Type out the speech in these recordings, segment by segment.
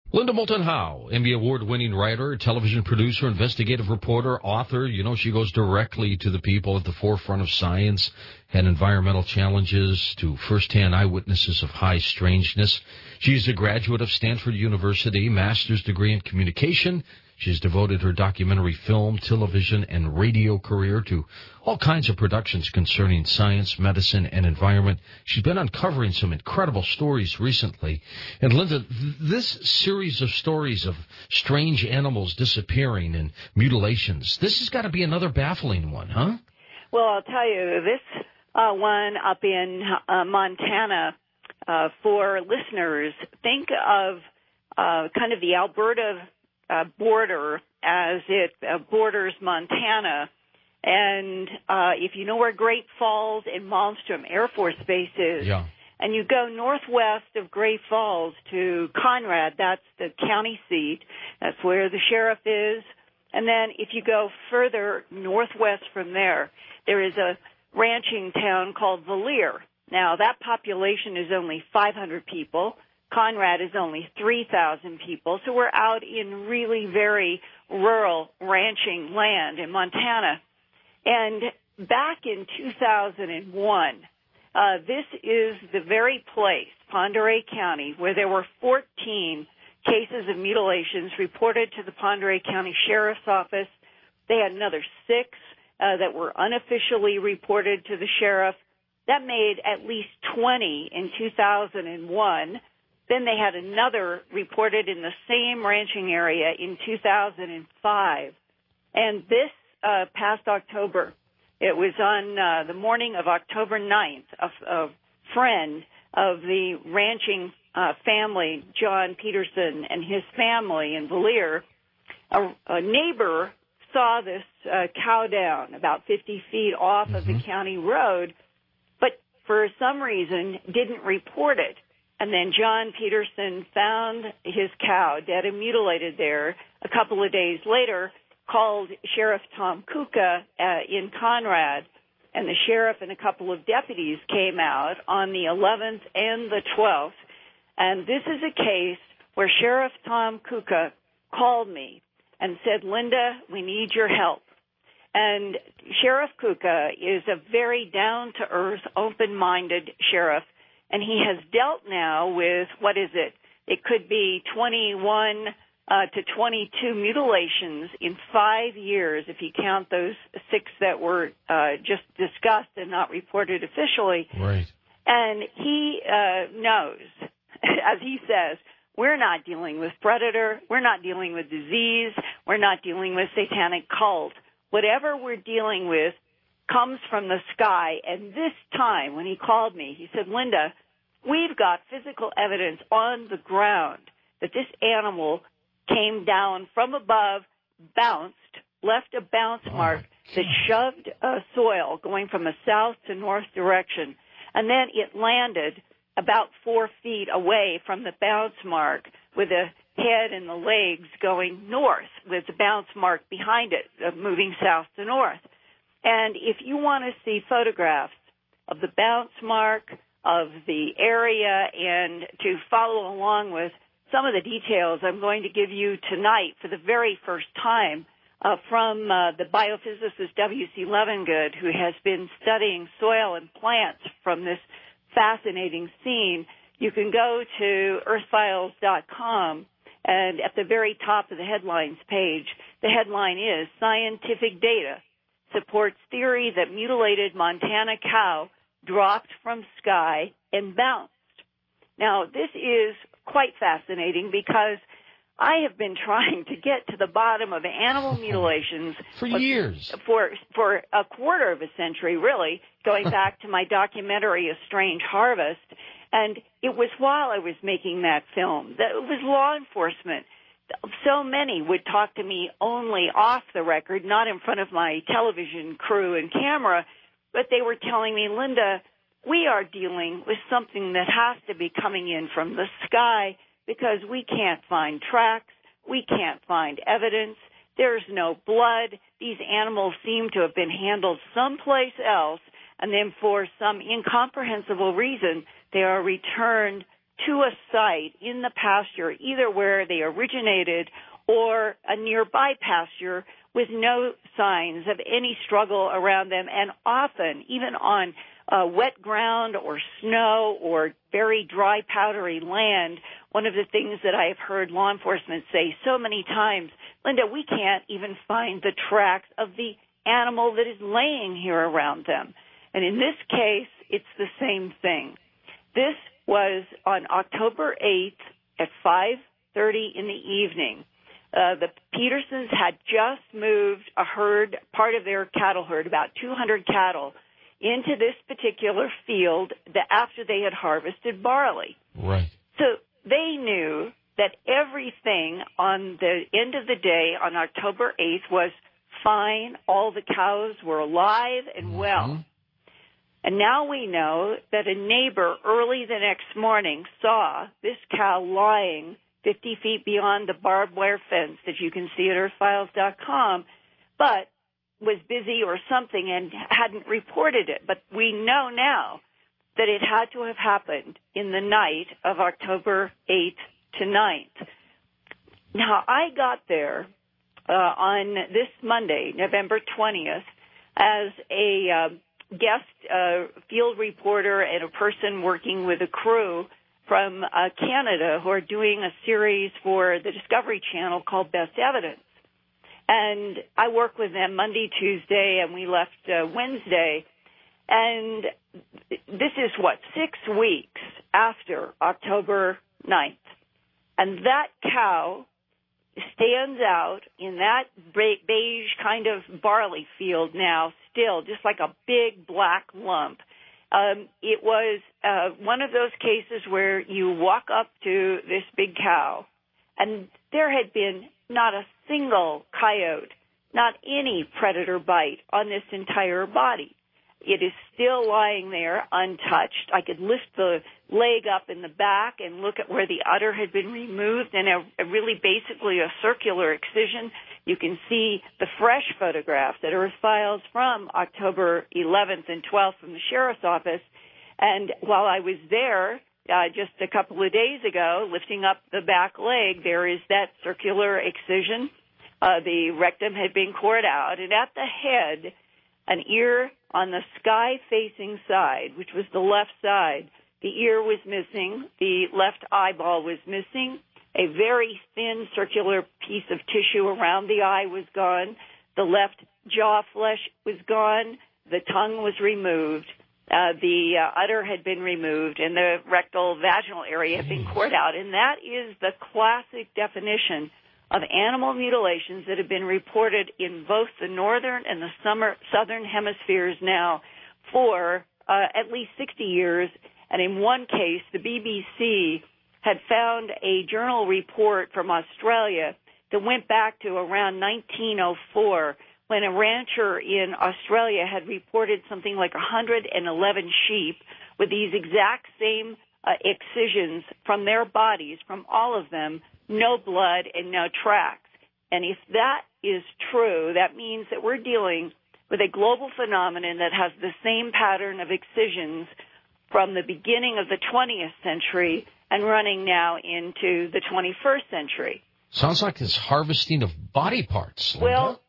Linda Moulton Howe, Emmy Award-winning writer, television producer, investigative reporter, author. You know, she goes directly to the people at the forefront of science and environmental challenges, to firsthand eyewitnesses of high strangeness. She's a graduate of Stanford University, master's degree in communication. She's devoted her documentary film, television, and radio career to all kinds of productions concerning science, medicine, and environment. She's been uncovering some incredible stories recently. And Linda, this series of stories of strange animals disappearing and mutilations, this has got to be another baffling one, huh? Well, I'll tell you, this one up in Montana, for listeners, think of kind of the Alberta border as it borders Montana. And if you know where Great Falls and Malmstrom Air Force Base is, yeah, and you go northwest of Great Falls to Conrad, that's the county seat. That's where the sheriff is. And then if you go further northwest from there, there is a ranching town called Valier. Now, that population is only 500 people. Conrad is only 3,000 people, so we're out in really very rural ranching land in Montana. And back in 2001, this is the very place, Pend Oreille County, where there were 14 cases of mutilations reported to the Pend Oreille County Sheriff's Office. They had another 6 that were unofficially reported to the sheriff. That made at least 20 in 2001. Then they had another reported in the same ranching area in 2005. And this past October, it was on the morning of October 9th, a friend of the ranching family, John Peterson, and his family in Valier, a neighbor saw this cow down about 50 feet off of the county road, but for some reason didn't report it. And then John Peterson found his cow dead and mutilated there. A couple of days later, called Sheriff Tom Kuka in Conrad, and the sheriff and a couple of deputies came out on the 11th and the 12th. And this is a case where Sheriff Tom Kuka called me and said, Linda, we need your help. And Sheriff Kuka is a very down-to-earth, open-minded sheriff. And he has dealt now with, what is it? It could be 21 to 22 mutilations in 5 years, if you count those 6 that were just discussed and not reported officially. Right. And he knows, as he says, we're not dealing with predator, we're not dealing with disease, we're not dealing with satanic cult. Whatever we're dealing with comes from the sky. And this time, when he called me, he said, Linda, we've got physical evidence on the ground that this animal came down from above, bounced, left a bounce mark that shoved soil going from a south to north direction. And then it landed about 4 feet away from the bounce mark with the head and the legs going north with the bounce mark behind it, moving south to north. And if you want to see photographs of the bounce mark, of the area, and to follow along with some of the details I'm going to give you tonight for the very first time from the biophysicist W.C. Levengood, who has been studying soil and plants from this fascinating scene, you can go to earthfiles.com, and at the very top of the headlines page, the headline is, Scientific Data Supports Theory That Mutilated Montana Cow Dropped from Sky and Bounced. Now, this is quite fascinating because I have been trying to get to the bottom of animal mutilations for years, for a quarter of a century, really, going back to my documentary, A Strange Harvest. And it was while I was making that film that it was law enforcement. So many would talk to me only off the record, not in front of my television crew and camera, but they were telling me, Linda, we are dealing with something that has to be coming in from the sky because we can't find tracks, we can't find evidence, there's no blood, these animals seem to have been handled someplace else, and then for some incomprehensible reason, they are returned to a site in the pasture, either where they originated or a nearby pasture with no signs of any struggle around them, and often, even on wet ground or snow or very dry, powdery land, one of the things that I have heard law enforcement say so many times, Linda, we can't even find the tracks of the animal that is laying here around them. And in this case, it's the same thing. This was on October 8th at 5:30 in the evening. The Petersons had just moved a herd, part of their cattle herd, about 200 cattle, into this particular field after they had harvested barley. Right. So they knew that everything on the end of the day on October 8th was fine. All the cows were alive and well. And now we know that a neighbor early the next morning saw this cow lying 50 feet beyond the barbed wire fence that you can see at earthfiles.com, but was busy or something and hadn't reported it. But we know now that it had to have happened in the night of October 8th to 9th. Now, I got there on this Monday, November 20th, as a guest field reporter and a person working with a crew from Canada who are doing a series for the Discovery Channel called Best Evidence. And I work with them Monday, Tuesday, and we left Wednesday. And this is, 6 weeks after October 9th. And that cow stands out in that beige kind of barley field now, still, just like a big black lump. It was one of those cases where you walk up to this big cow, and there had been not a single coyote, not any predator bite on this entire body. It is still lying there untouched. I could lift the leg up in the back and look at where the udder had been removed, and a really basically a circular excision. You can see the fresh photographs that are files from October 11th and 12th from the sheriff's office. And while I was there just a couple of days ago, lifting up the back leg, there is that circular excision. The rectum had been cored out, and at the head, an ear on the sky-facing side, which was the left side, the ear was missing, the left eyeball was missing, a very thin circular piece of tissue around the eye was gone, the left jaw flesh was gone, the tongue was removed, the udder had been removed, and the rectal vaginal area had been cored out. And that is the classic definition of animal mutilations that have been reported in both the northern and the southern hemispheres now for at least 60 years. And in one case, the BBC had found a journal report from Australia that went back to around 1904 when a rancher in Australia had reported something like 111 sheep with these exact same excisions from their bodies, from all of them, no blood and no tracks. And if that is true, that means that we're dealing with a global phenomenon that has the same pattern of excisions from the beginning of the 20th century and running now into the 21st century. Sounds like it's harvesting of body parts, Linda. Well,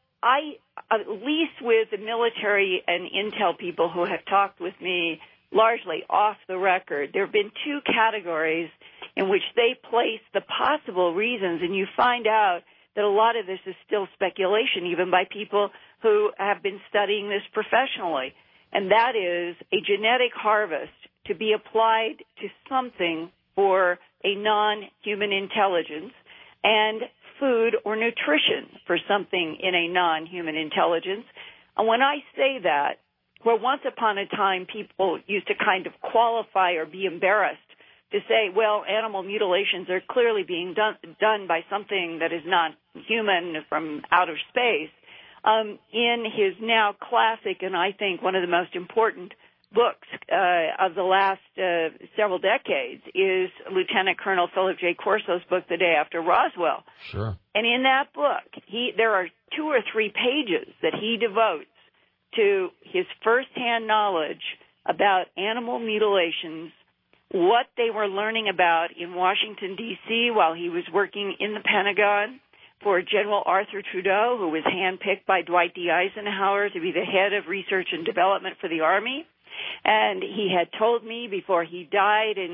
at least with the military and intel people who have talked with me largely off the record, there have been two categories in which they place the possible reasons, and you find out that a lot of this is still speculation, even by people who have been studying this professionally, and that is a genetic harvest to be applied to something for a non-human intelligence, and food or nutrition for something in a non-human intelligence. And when I say that, where once upon a time people used to kind of qualify or be embarrassed to say, well, animal mutilations are clearly being done by something that is not human from outer space, in his now classic and I think one of the most important books of the last several decades is Lieutenant Colonel Philip J. Corso's book, The Day After Roswell. Sure. And in that book, there are 2 or 3 pages that he devotes to his firsthand knowledge about animal mutilations what they were learning about in Washington, D.C. while he was working in the Pentagon for General Arthur Trudeau, who was handpicked by Dwight D. Eisenhower to be the head of research and development for the Army. And he had told me before he died in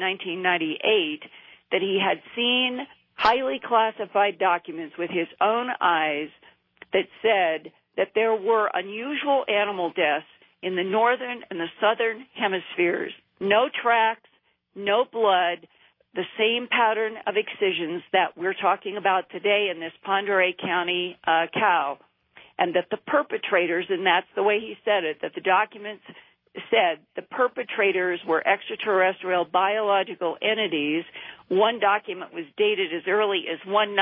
1998 that he had seen highly classified documents with his own eyes that said that there were unusual animal deaths in the northern and the southern hemispheres. No tracks, no blood, the same pattern of excisions that we're talking about today in this Pend Oreille County cow, and that the perpetrators, and that's the way he said it, that the documents said the perpetrators were extraterrestrial biological entities. One document was dated as early as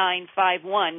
1951,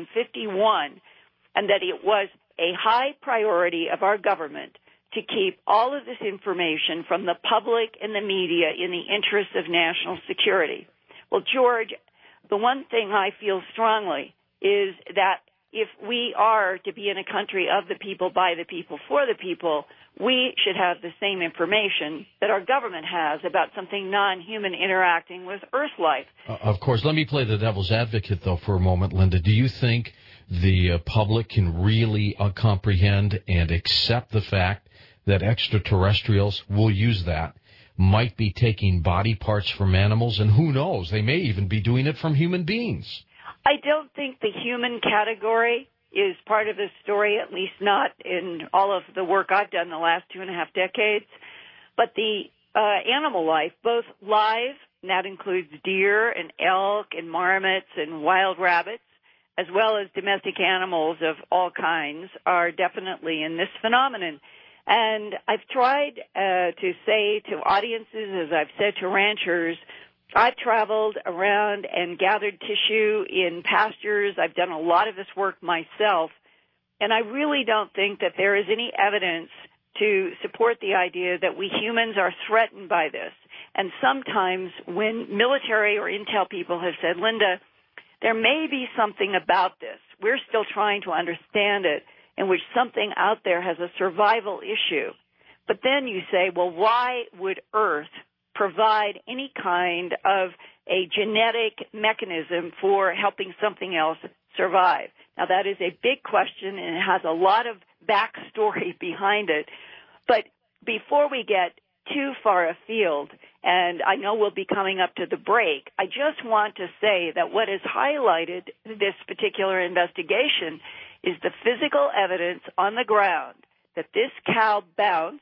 1951, and that it was a high priority of our government to keep all of this information from the public and the media in the interest of national security. Well, George, the one thing I feel strongly is that if we are to be in a country of the people, by the people, for the people, we should have the same information that our government has about something non-human interacting with Earth life. Of course. Let me play the devil's advocate, though, for a moment, Linda. Do you think the public can really comprehend and accept the fact that extraterrestrials, will use that, might be taking body parts from animals, and who knows, they may even be doing it from human beings? I don't think the human category is part of the story, at least not in all of the work I've done the last 2.5 decades. But the animal life, both live, and that includes deer and elk and marmots and wild rabbits, as well as domestic animals of all kinds, are definitely in this phenomenon. And I've tried to say to audiences, as I've said to ranchers, I've traveled around and gathered tissue in pastures. I've done a lot of this work myself, and I really don't think that there is any evidence to support the idea that we humans are threatened by this. And sometimes when military or intel people have said, Linda, there may be something about this, we're still trying to understand it, in which something out there has a survival issue. But then you say, well, why would Earth provide any kind of a genetic mechanism for helping something else survive? Now, that is a big question, and it has a lot of backstory behind it. But before we get too far afield, and I know we'll be coming up to the break, I just want to say that what has highlighted this particular investigation is the physical evidence on the ground that this cow bounced,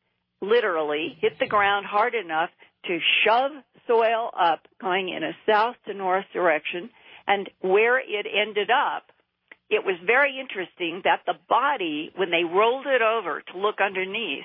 literally hit the ground hard enough to shove soil up going in a south to north direction, and where it ended up, it was very interesting that the body, when they rolled it over to look underneath,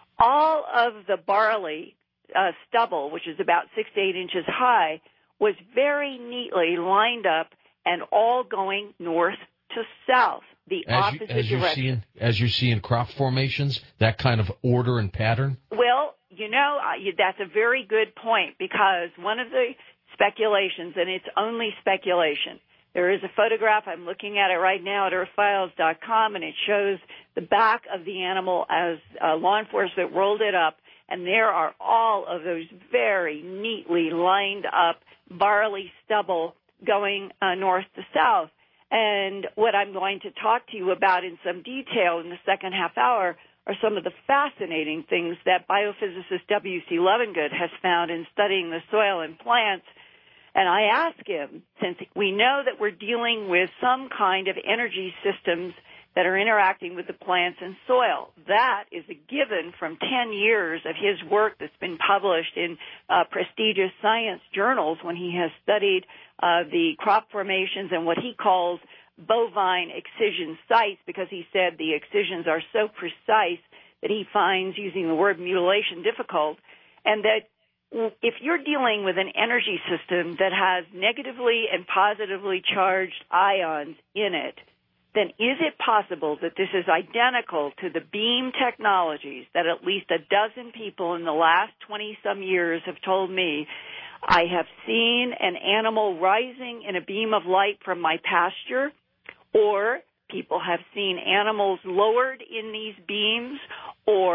all of the barley stubble, which is about 6 to 8 inches high, was very neatly lined up and all going north to south, the opposite direction. As you see in crop formations, that kind of order and pattern? Well, that's a very good point, because one of the speculations, and it's only speculation, there is a photograph, I'm looking at it right now at earthfiles.com, and it shows the back of the animal as law enforcement rolled it up, and there are all of those very neatly lined up barley stubble going north to south. And what I'm going to talk to you about in some detail in the second half hour are some of the fascinating things that biophysicist W.C. Levengood has found in studying the soil and plants. And I ask him, since we know that we're dealing with some kind of energy systems that are interacting with the plants and soil, that is a given from 10 years of his work that's been published in prestigious science journals when he has studied the crop formations and what he calls bovine excision sites, because he said the excisions are so precise that he finds using the word mutilation difficult, and that if you're dealing with an energy system that has negatively and positively charged ions in it, then is it possible that this is identical to the beam technologies that at least a dozen people in the last 20-some years have told me? I have seen an animal rising in a beam of light from my pasture, or people have seen animals lowered in these beams, or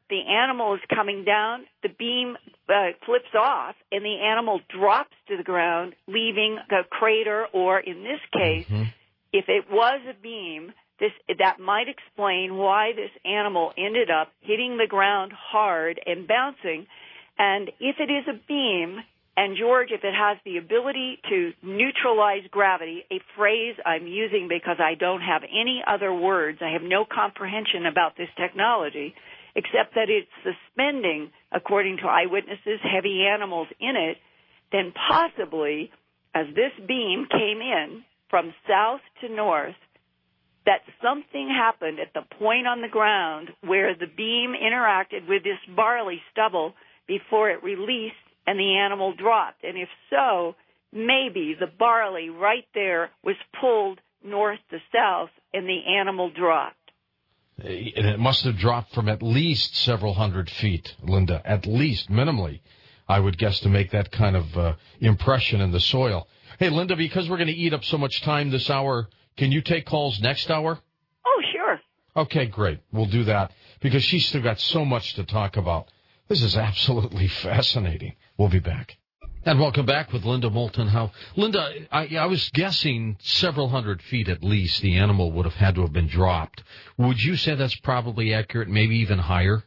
the animal is coming down, the beam flips off, and the animal drops to the ground, leaving a crater, or in this case, if it was a beam, that might explain why this animal ended up hitting the ground hard and bouncing. And if it is a beam, and George, if it has the ability to neutralize gravity, a phrase I'm using because I don't have any other words, I have no comprehension about this technology, except that it's suspending, according to eyewitnesses, heavy animals in it, then possibly, as this beam came in from south to north, that something happened at the point on the ground where the beam interacted with this barley stubble before it released and the animal dropped. And if so, maybe the barley right there was pulled north to south and the animal dropped. And it must have dropped from at least several hundred feet, Linda, at least, minimally, I would guess, to make that kind of impression in the soil. Hey, Linda, because we're going to eat up so much time this hour, can you take calls next hour? Oh, sure. Okay, great. We'll do that because she's still got so much to talk about. This is absolutely fascinating. We'll be back. And welcome back with Linda Moulton Howe. Linda, I was guessing several hundred feet at least the animal would have had to have been dropped. Would you say that's probably accurate, maybe even higher?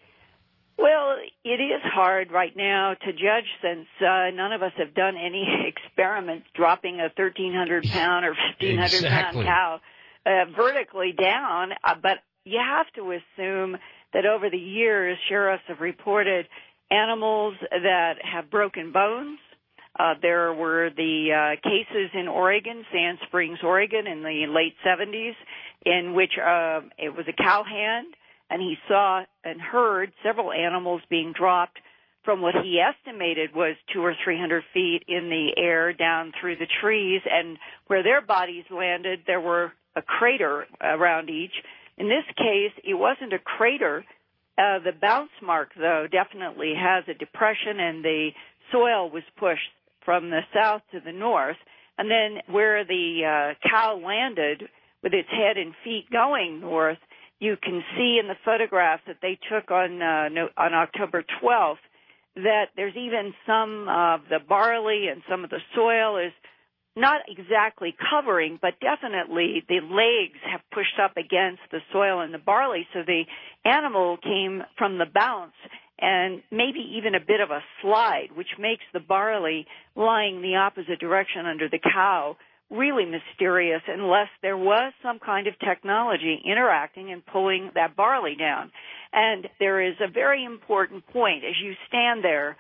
Well, it is hard right now to judge since none of us have done any experiments dropping a 1,300-pound or 1,500-pound cow vertically down. But you have to assume that over the years, sheriffs have reported animals that have broken bones. There were the cases in Oregon, Sand Springs, Oregon, in the late 70s, in which it was a cowhand, and he saw and heard several animals being dropped from what he estimated was 200 or 300 feet in the air down through the trees, and where their bodies landed, there were a crater around each. In this case, it wasn't a crater. The bounce mark, though, definitely has a depression, and the soil was pushed from the south to the north. And then where the cow landed with its head and feet going north, you can see in the photographs that they took on October 12th that there's even some of the barley and some of the soil is not exactly covering, but definitely the legs have pushed up against the soil and the barley, so the animal came from the bounce and maybe even a bit of a slide, which makes the barley lying the opposite direction under the cow really mysterious unless there was some kind of technology interacting and pulling that barley down. And there is a very important point as you stand there,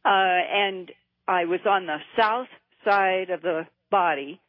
and I was on the south side of the body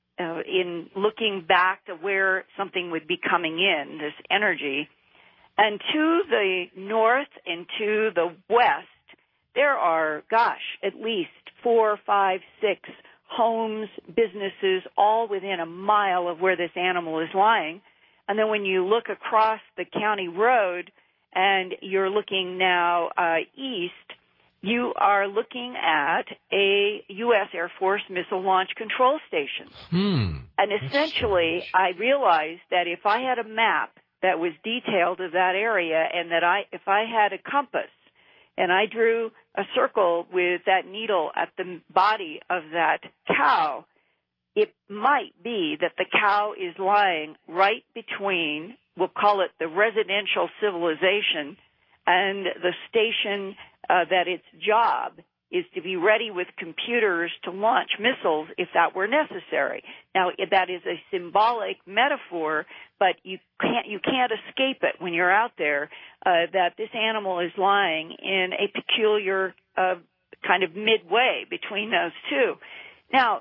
in looking back to where something would be coming in, this energy. And to the north and to the west, there are, at least 4, 5, 6 homes, businesses, all within a mile of where this animal is lying. And then when you look across the county road and you're looking now east, you are looking at a U.S. Air Force missile launch control station. And essentially, I realized that if I had a map that was detailed of that area and that if I had a compass and I drew a circle with that needle at the body of that cow, it might be that the cow is lying right between, we'll call it the residential civilization, and the station that its job is to be ready with computers to launch missiles if that were necessary. Now, that is a symbolic metaphor, but you can't escape it when you're out there, that this animal is lying in a peculiar kind of midway between those two. Now,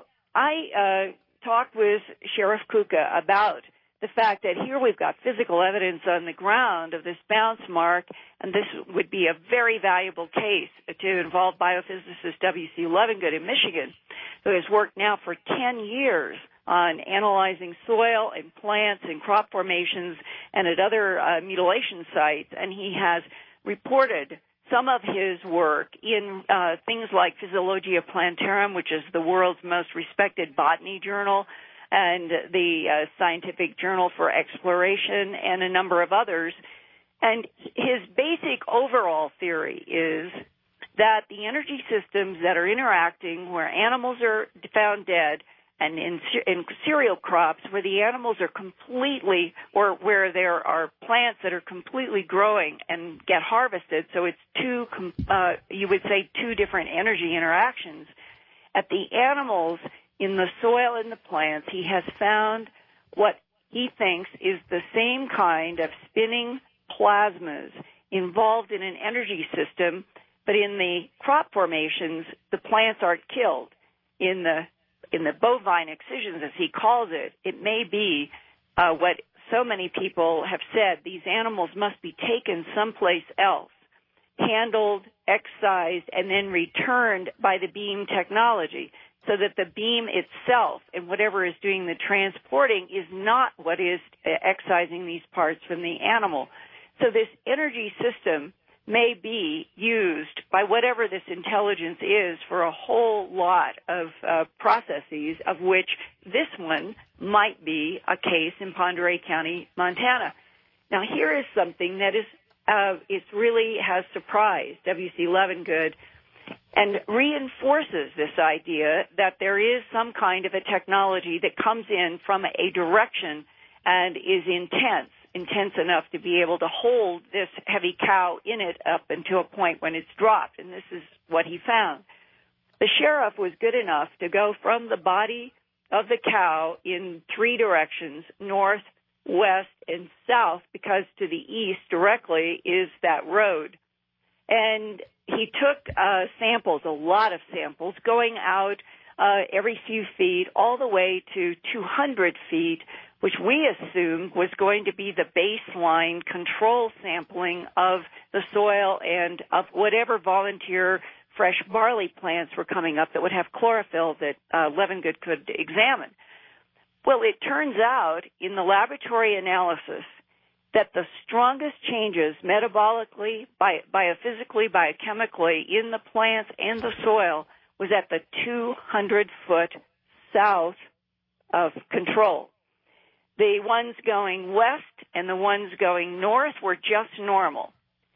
I talked with Sheriff Kuka about the fact that here we've got physical evidence on the ground of this bounce mark, and this would be a very valuable case to involve biophysicist W.C. Levengood in Michigan, who has worked now for 10 years on analyzing soil and plants and crop formations and at other mutilation sites, and he has reported some of his work in things like Physiologia Plantarum, which is the world's most respected botany journal, and the Scientific Journal for Exploration, and a number of others. And his basic overall theory is that the energy systems that are interacting where animals are found dead and in cereal crops where the animals are completely, or where there are plants that are completely growing and get harvested, so it's you would say two different energy interactions. At the animals, in the soil and the plants, he has found what he thinks is the same kind of spinning plasmas involved in an energy system, but in the crop formations, the plants aren't killed. In the bovine excisions, as he calls it, it may be what so many people have said, these animals must be taken someplace else, handled, excised, and then returned by the beam technology, so that the beam itself and whatever is doing the transporting is not what is excising these parts from the animal. So this energy system may be used by whatever this intelligence is for a whole lot of processes, of which this one might be a case in Pend Oreille County, Montana. Now, here is something that it really has surprised W.C. Levengood and reinforces this idea that there is some kind of a technology that comes in from a direction and is intense enough to be able to hold this heavy cow in it up until a point when it's dropped. And this is what he found. The sheriff was good enough to go from the body of the cow in three directions, north, west, and south, because to the east directly is that road. And he took samples, a lot of samples, going out every few feet all the way to 200 feet, which we assumed was going to be the baseline control sampling of the soil and of whatever volunteer fresh barley plants were coming up that would have chlorophyll that Levengood could examine. Well, it turns out in the laboratory analysis that the strongest changes metabolically, biophysically, biochemically in the plants and the soil was at the 200-foot south of control. The ones going west and the ones going north were just normal.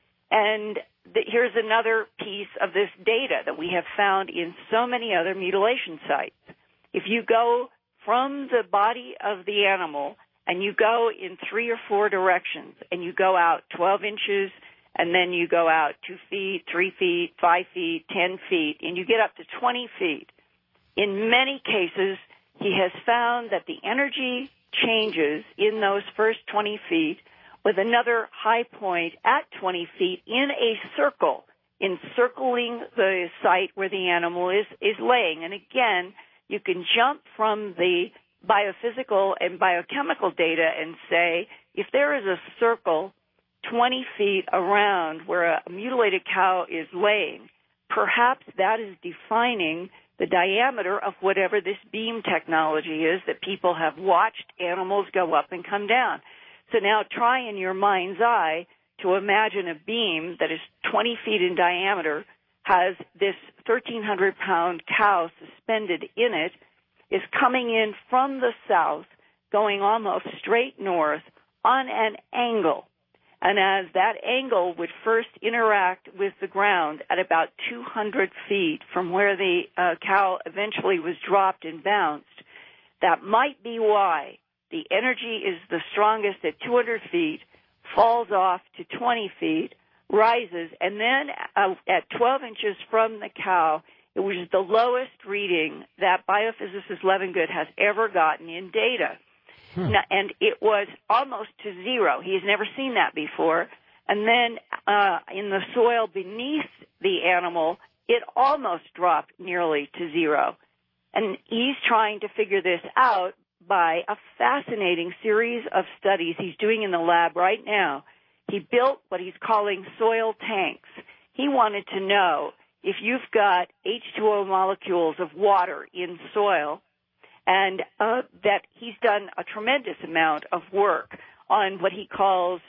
And here's another piece of this data that we have found in so many other mutilation sites. If you go from the body of the animal and you go in 3 or 4 directions and you go out 12 inches and then you go out 2 feet, 3 feet, 5 feet, 10 feet, and you get up to 20 feet, in many cases he has found that the energy changes in those first 20 feet with another high point at 20 feet in a circle, encircling the site where the animal is laying. And again, you can jump from the biophysical and biochemical data and say, if there is a circle 20 feet around where a mutilated cow is laying, perhaps that is defining the diameter of whatever this beam technology is that people have watched animals go up and come down. So now try in your mind's eye to imagine a beam that is 20 feet in diameter, has this 1,300-pound cow suspended in it, is coming in from the south, going almost straight north on an angle. And as that angle would first interact with the ground at about 200 feet from where the cow eventually was dropped and bounced, that might be why the energy is the strongest at 200 feet, falls off to 20 feet, rises, and then at 12 inches from the cow, it was the lowest reading that biophysicist Levengood has ever gotten in data. Now, and it was almost to zero. He has never seen that before. And then in the soil beneath the animal, it almost dropped nearly to zero. And he's trying to figure this out by a fascinating series of studies he's doing in the lab right now. He built what he's calling soil tanks. He wanted to know if you've got H2O molecules of water in soil, and that he's done a tremendous amount of work on what he calls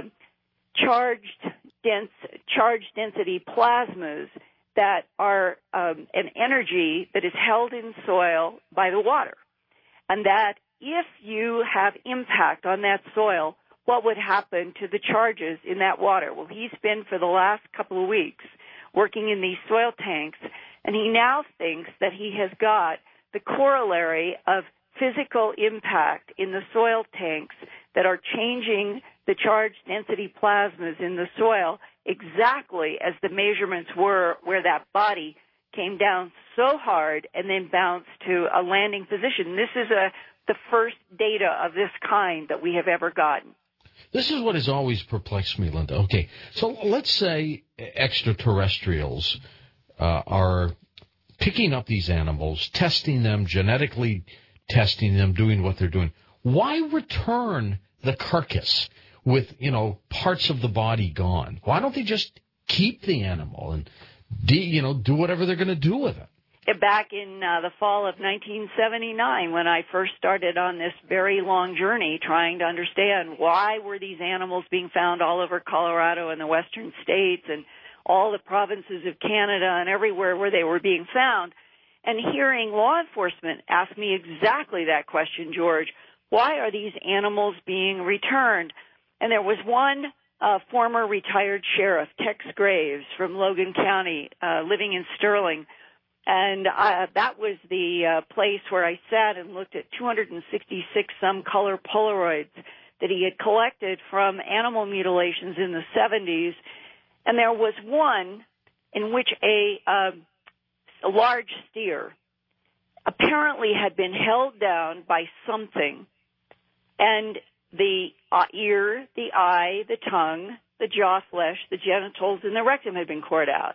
charged density plasmas that are an energy that is held in soil by the water. And that if you have impact on that soil, what would happen to the charges in that water. Well, he's been for the last couple of weeks working in these soil tanks, and he now thinks that he has got the corollary of physical impact in the soil tanks that are changing the charge density plasmas in the soil exactly as the measurements were where that body came down so hard and then bounced to a landing position. This is the first data of this kind that we have ever gotten. This is what has always perplexed me, Linda. Okay, so let's say extraterrestrials are picking up these animals, testing them, genetically testing them, doing what they're doing. Why return the carcass with, parts of the body gone? Why don't they just keep the animal and, do whatever they're going to do with it? Back in the fall of 1979, when I first started on this very long journey trying to understand why were these animals being found all over Colorado and the western states and all the provinces of Canada and everywhere where they were being found, and hearing law enforcement ask me exactly that question, George, why are these animals being returned? And there was one former retired sheriff, Tex Graves from Logan County, living in Sterling, and that was the place where I sat and looked at 266 some color Polaroids that he had collected from animal mutilations in the 70s. And there was one in which a large steer apparently had been held down by something, and the ear, the eye, the tongue, the jaw flesh, the genitals, and the rectum had been cored out.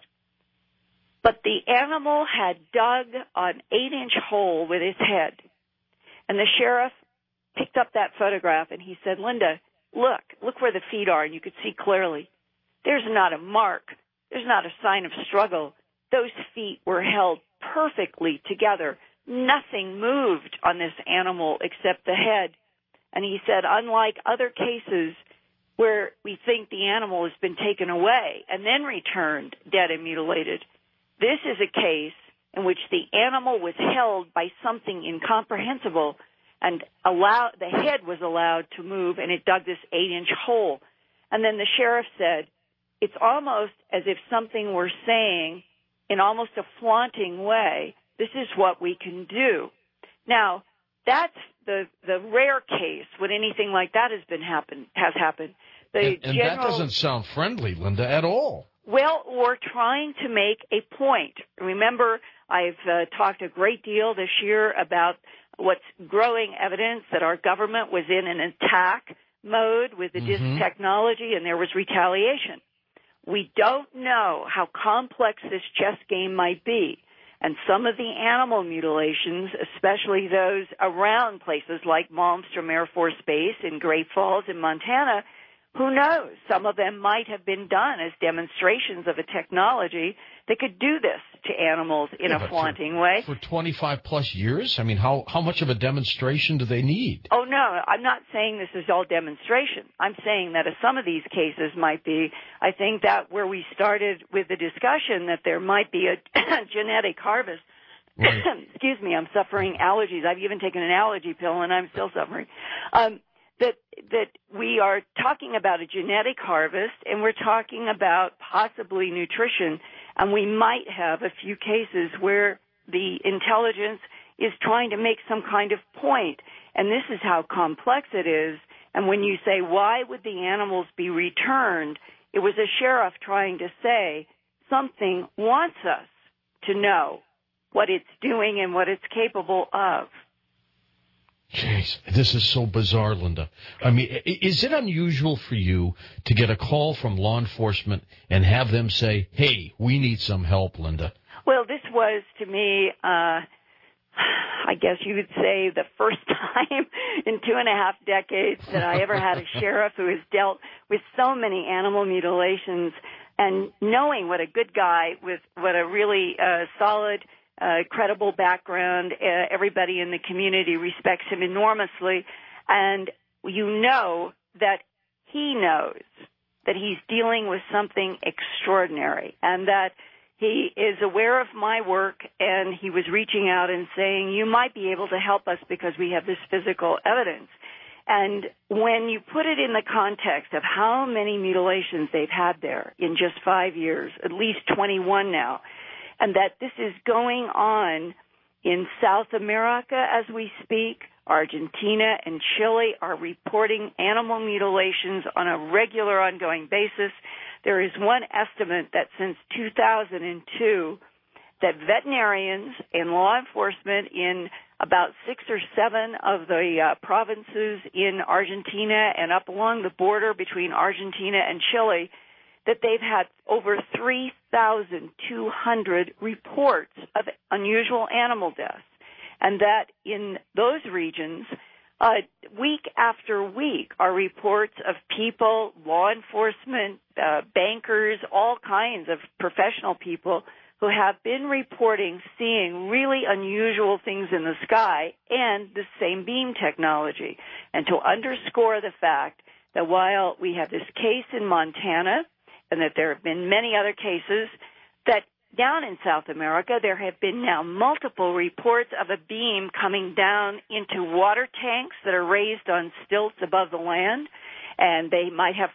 But the animal had dug an 8-inch hole with his head. And the sheriff picked up that photograph and he said, Linda, look where the feet are, and you could see clearly. There's not a mark. There's not a sign of struggle. Those feet were held perfectly together. Nothing moved on this animal except the head. And he said, unlike other cases where we think the animal has been taken away and then returned dead and mutilated, this is a case in which the animal was held by something incomprehensible, and the head was allowed to move, and it dug this 8-inch hole. And then the sheriff said, it's almost as if something were saying in almost a flaunting way, this is what we can do. Now, that's the rare case when anything like that has happened. And that doesn't sound friendly, Linda, at all. Well, we're trying to make a point. Remember, I've talked a great deal this year about what's growing evidence that our government was in an attack mode with the DISC technology, and there was retaliation. We don't know how complex this chess game might be. And some of the animal mutilations, especially those around places like Malmstrom Air Force Base in Great Falls in Montana, who knows? Some of them might have been done as demonstrations of a technology that could do this to animals in a flaunting way. For 25-plus years? I mean, how much of a demonstration do they need? Oh, no, I'm not saying this is all demonstration. I'm saying that some of these cases might be, I think that where we started with the discussion that there might be a genetic harvest. Right. Excuse me, I'm suffering allergies. I've even taken an allergy pill, and I'm still suffering. That we are talking about a genetic harvest, and we're talking about possibly nutrition, and we might have a few cases where the intelligence is trying to make some kind of point, and this is how complex it is. And when you say, why would the animals be returned, it was a sheriff trying to say something wants us to know what it's doing and what it's capable of. Jeez, this is so bizarre, Linda. I mean, is it unusual for you to get a call from law enforcement and have them say, hey, we need some help, Linda? Well, this was, to me, I guess you would say the first time in 2.5 decades that I ever had a sheriff who has dealt with so many animal mutilations, and knowing what a good guy with what a really solid credible background. Everybody in the community respects him enormously. And you know that he knows that he's dealing with something extraordinary and that he is aware of my work, and he was reaching out and saying, you might be able to help us because we have this physical evidence. And when you put it in the context of how many mutilations they've had there in just 5 years, at least 21 now, and that this is going on in South America as we speak, Argentina and Chile are reporting animal mutilations on a regular, ongoing basis. There is one estimate that since 2002, that veterinarians and law enforcement in about 6 or 7 of the provinces in Argentina and up along the border between Argentina and Chile, that they've had over 3,200 reports of unusual animal deaths. And that in those regions, week after week, are reports of people, law enforcement, bankers, all kinds of professional people who have been reporting seeing really unusual things in the sky and the same beam technology. And to underscore the fact that while we have this case in Montana and that there have been many other cases, that down in South America there have been now multiple reports of a beam coming down into water tanks that are raised on stilts above the land, and they might have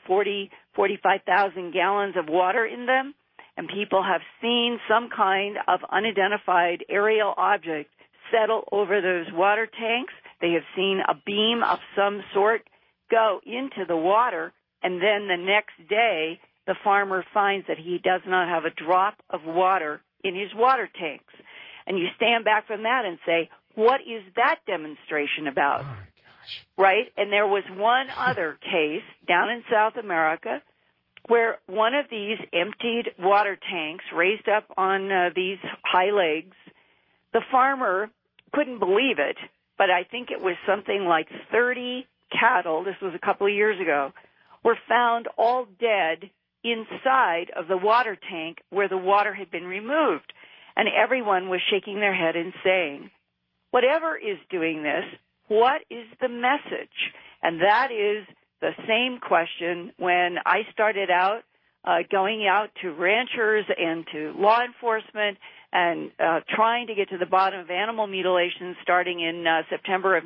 45,000 gallons of water in them. And people have seen some kind of unidentified aerial object settle over those water tanks. They have seen a beam of some sort go into the water, and then the next day the farmer finds that he does not have a drop of water in his water tanks. And you stand back from that and say, what is that demonstration about? Oh, gosh. Right? And there was one other case down in South America where one of these emptied water tanks raised up on these high legs, the farmer couldn't believe it, but I think it was something like 30 cattle, this was a couple of years ago, were found all dead inside of the water tank where the water had been removed. And everyone was shaking their head and saying, whatever is doing this, what is the message? And that is the same question when I started out going out to ranchers and to law enforcement and trying to get to the bottom of animal mutilations starting in September of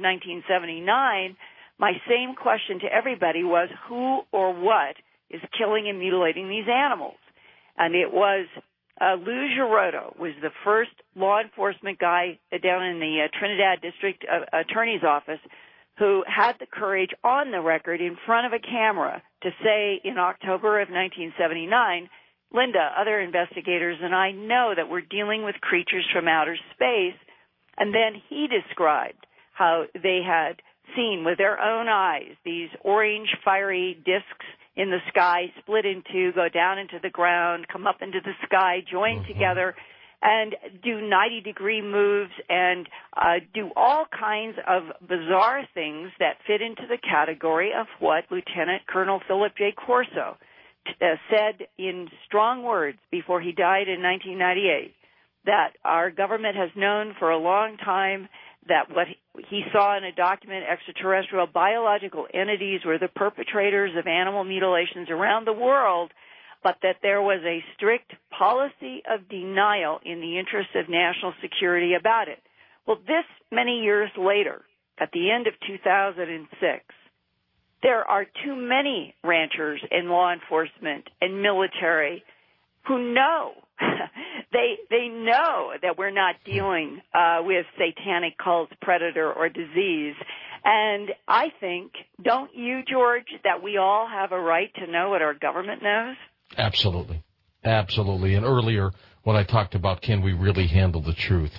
1979. My same question to everybody was who or what is killing and mutilating these animals? And it was Lou Girotto was the first law enforcement guy down in the Trinidad District Attorney's Office who had the courage on the record in front of a camera to say in October of 1979, Linda, other investigators and I know that we're dealing with creatures from outer space. And then he described how they had seen with their own eyes these orange fiery discs in the sky split in two, go down into the ground, come up into the sky, join together, and do 90-degree moves and do all kinds of bizarre things that fit into the category of what Lieutenant Colonel Philip J. Corso said in strong words before he died in 1998, that our government has known for a long time that what he saw in a document, extraterrestrial biological entities were the perpetrators of animal mutilations around the world, but that there was a strict policy of denial in the interest of national security about it. Well, this many years later, at the end of 2006, there are too many ranchers and law enforcement and military who know they know that we're not dealing with satanic cults, predator, or disease. And I think, don't you, George, that we all have a right to know what our government knows? Absolutely. Absolutely. And earlier, when I talked about can we really handle the truth,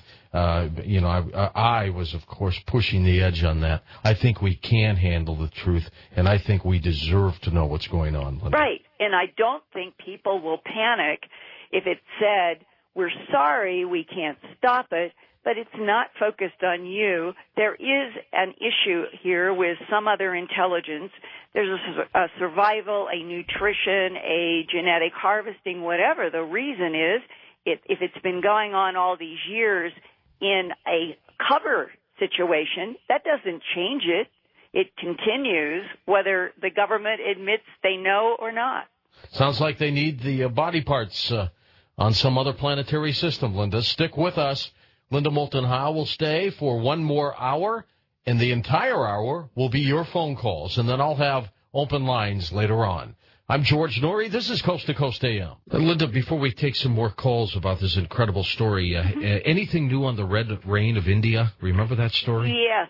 I was, of course, pushing the edge on that. I think we can handle the truth, and I think we deserve to know what's going on, Linda. Right. And I don't think people will panic if it said, we're sorry, we can't stop it, but it's not focused on you. There is an issue here with some other intelligence. There's a survival, a nutrition, a genetic harvesting, whatever. The reason is, if it's been going on all these years in a cover situation, that doesn't change it. It continues whether the government admits they know or not. Sounds like they need the body parts on some other planetary system, Linda. Stick with us. Linda Moulton Howe will stay for one more hour, and the entire hour will be your phone calls, and then I'll have open lines later on. I'm George Noory. This is Coast to Coast AM. Linda, before we take some more calls about this incredible story, anything new on the Red Rain of India? Remember that story? Yes.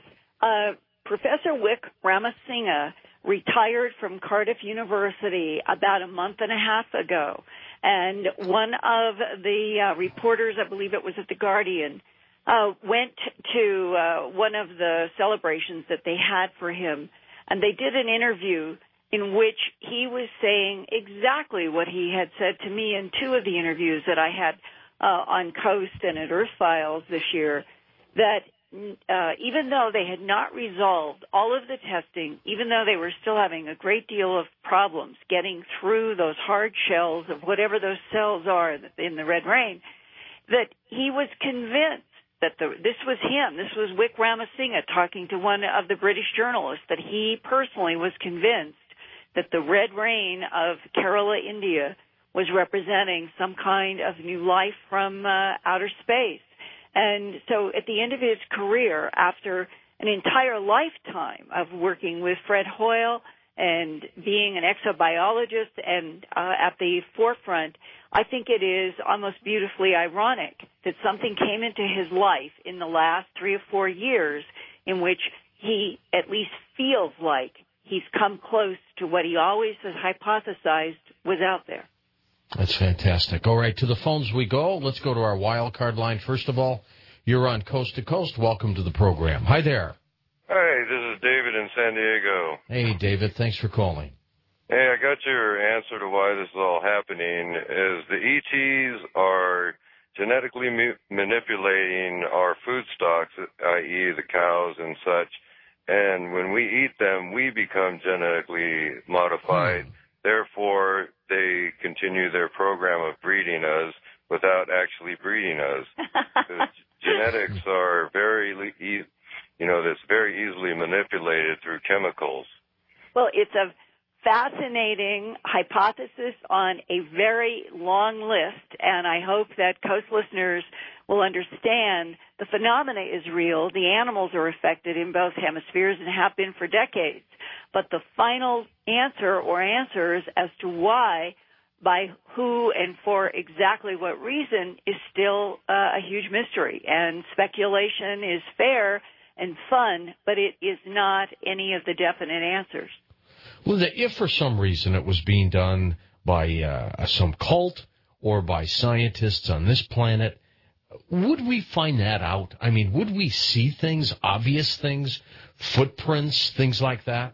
Professor Wick Ramasinghe retired from Cardiff University about a month and a half ago. And one of the reporters, I believe it was at The Guardian, went to one of the celebrations that they had for him. And they did an interview in which he was saying exactly what he had said to me in two of the interviews that I had on Coast and at Earth Files this year, that even though they had not resolved all of the testing, even though they were still having a great deal of problems getting through those hard shells of whatever those cells are in the red rain, that he was convinced that this was him. This was Wick Ramasinghe talking to one of the British journalists, that he personally was convinced that the red rain of Kerala, India, was representing some kind of new life from outer space. And so at the end of his career, after an entire lifetime of working with Fred Hoyle and being an exobiologist and at the forefront, I think it is almost beautifully ironic that something came into his life in the last 3 or 4 years in which he at least feels like he's come close to what he always has hypothesized was out there. That's fantastic. All right, to the phones we go. Let's go to our wild card line. First of all, you're on Coast to Coast. Welcome to the program. Hi there. Hi, this is David in San Diego. Hey, David. Thanks for calling. Hey, I got your answer to why this is all happening. Is the ETs are genetically manipulating our food stocks, i.e. the cows and such, and when we eat them, we become genetically modified. Therefore, they continue their program of breeding us without actually breeding us. Genetics are that's very easily manipulated through chemicals. Well, it's a fascinating hypothesis on a very long list, and I hope that Coast listeners will understand the phenomena is real. The animals are affected in both hemispheres and have been for decades. But the final answer or answers as to why, by who, and for exactly what reason is still a huge mystery. And speculation is fair and fun, but it is not any of the definite answers. Linda, if for some reason it was being done by some cult or by scientists on this planet, would we find that out? I mean, would we see things, obvious things, footprints, things like that?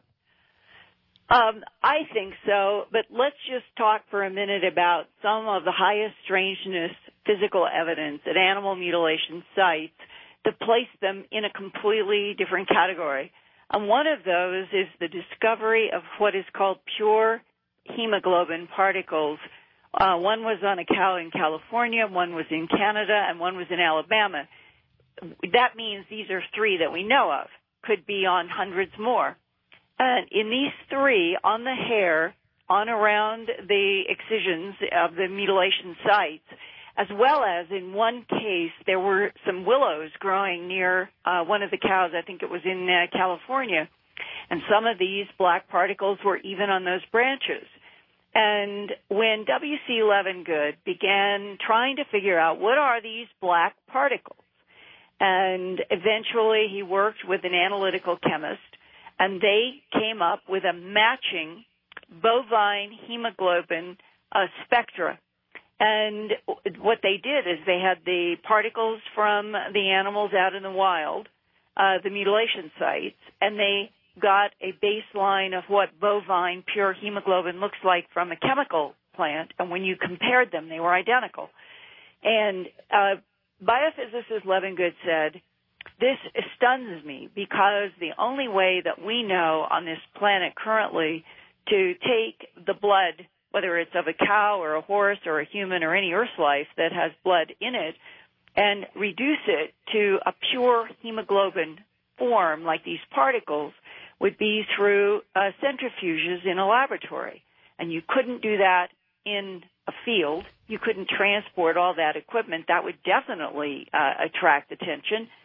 I think so, but let's just talk for a minute about some of the highest strangeness physical evidence at animal mutilation sites to place them in a completely different category. And one of those is the discovery of what is called pure hemoglobin particles. One was on a cow in California, one was in Canada, and one was in Alabama. That means these are 3 that we know of. Could be on hundreds more. And in these 3, on the hair, on around the excisions of the mutilation sites, as well as in one case, there were some willows growing near one of the cows. I think it was in California. And some of these black particles were even on those branches. And when W.C. Levengood began trying to figure out what are these black particles, and eventually he worked with an analytical chemist, and they came up with a matching bovine hemoglobin spectra. And what they did is they had the particles from the animals out in the wild, the mutilation sites, and they got a baseline of what bovine pure hemoglobin looks like from a chemical plant, and when you compared them, they were identical. And biophysicist Levengood said, this stuns me because the only way that we know on this planet currently to take the blood, whether it's of a cow or a horse or a human or any earth life that has blood in it, and reduce it to a pure hemoglobin form like these particles would be through centrifuges in a laboratory. And you couldn't do that in a field. You couldn't transport all that equipment. That would definitely attract attention.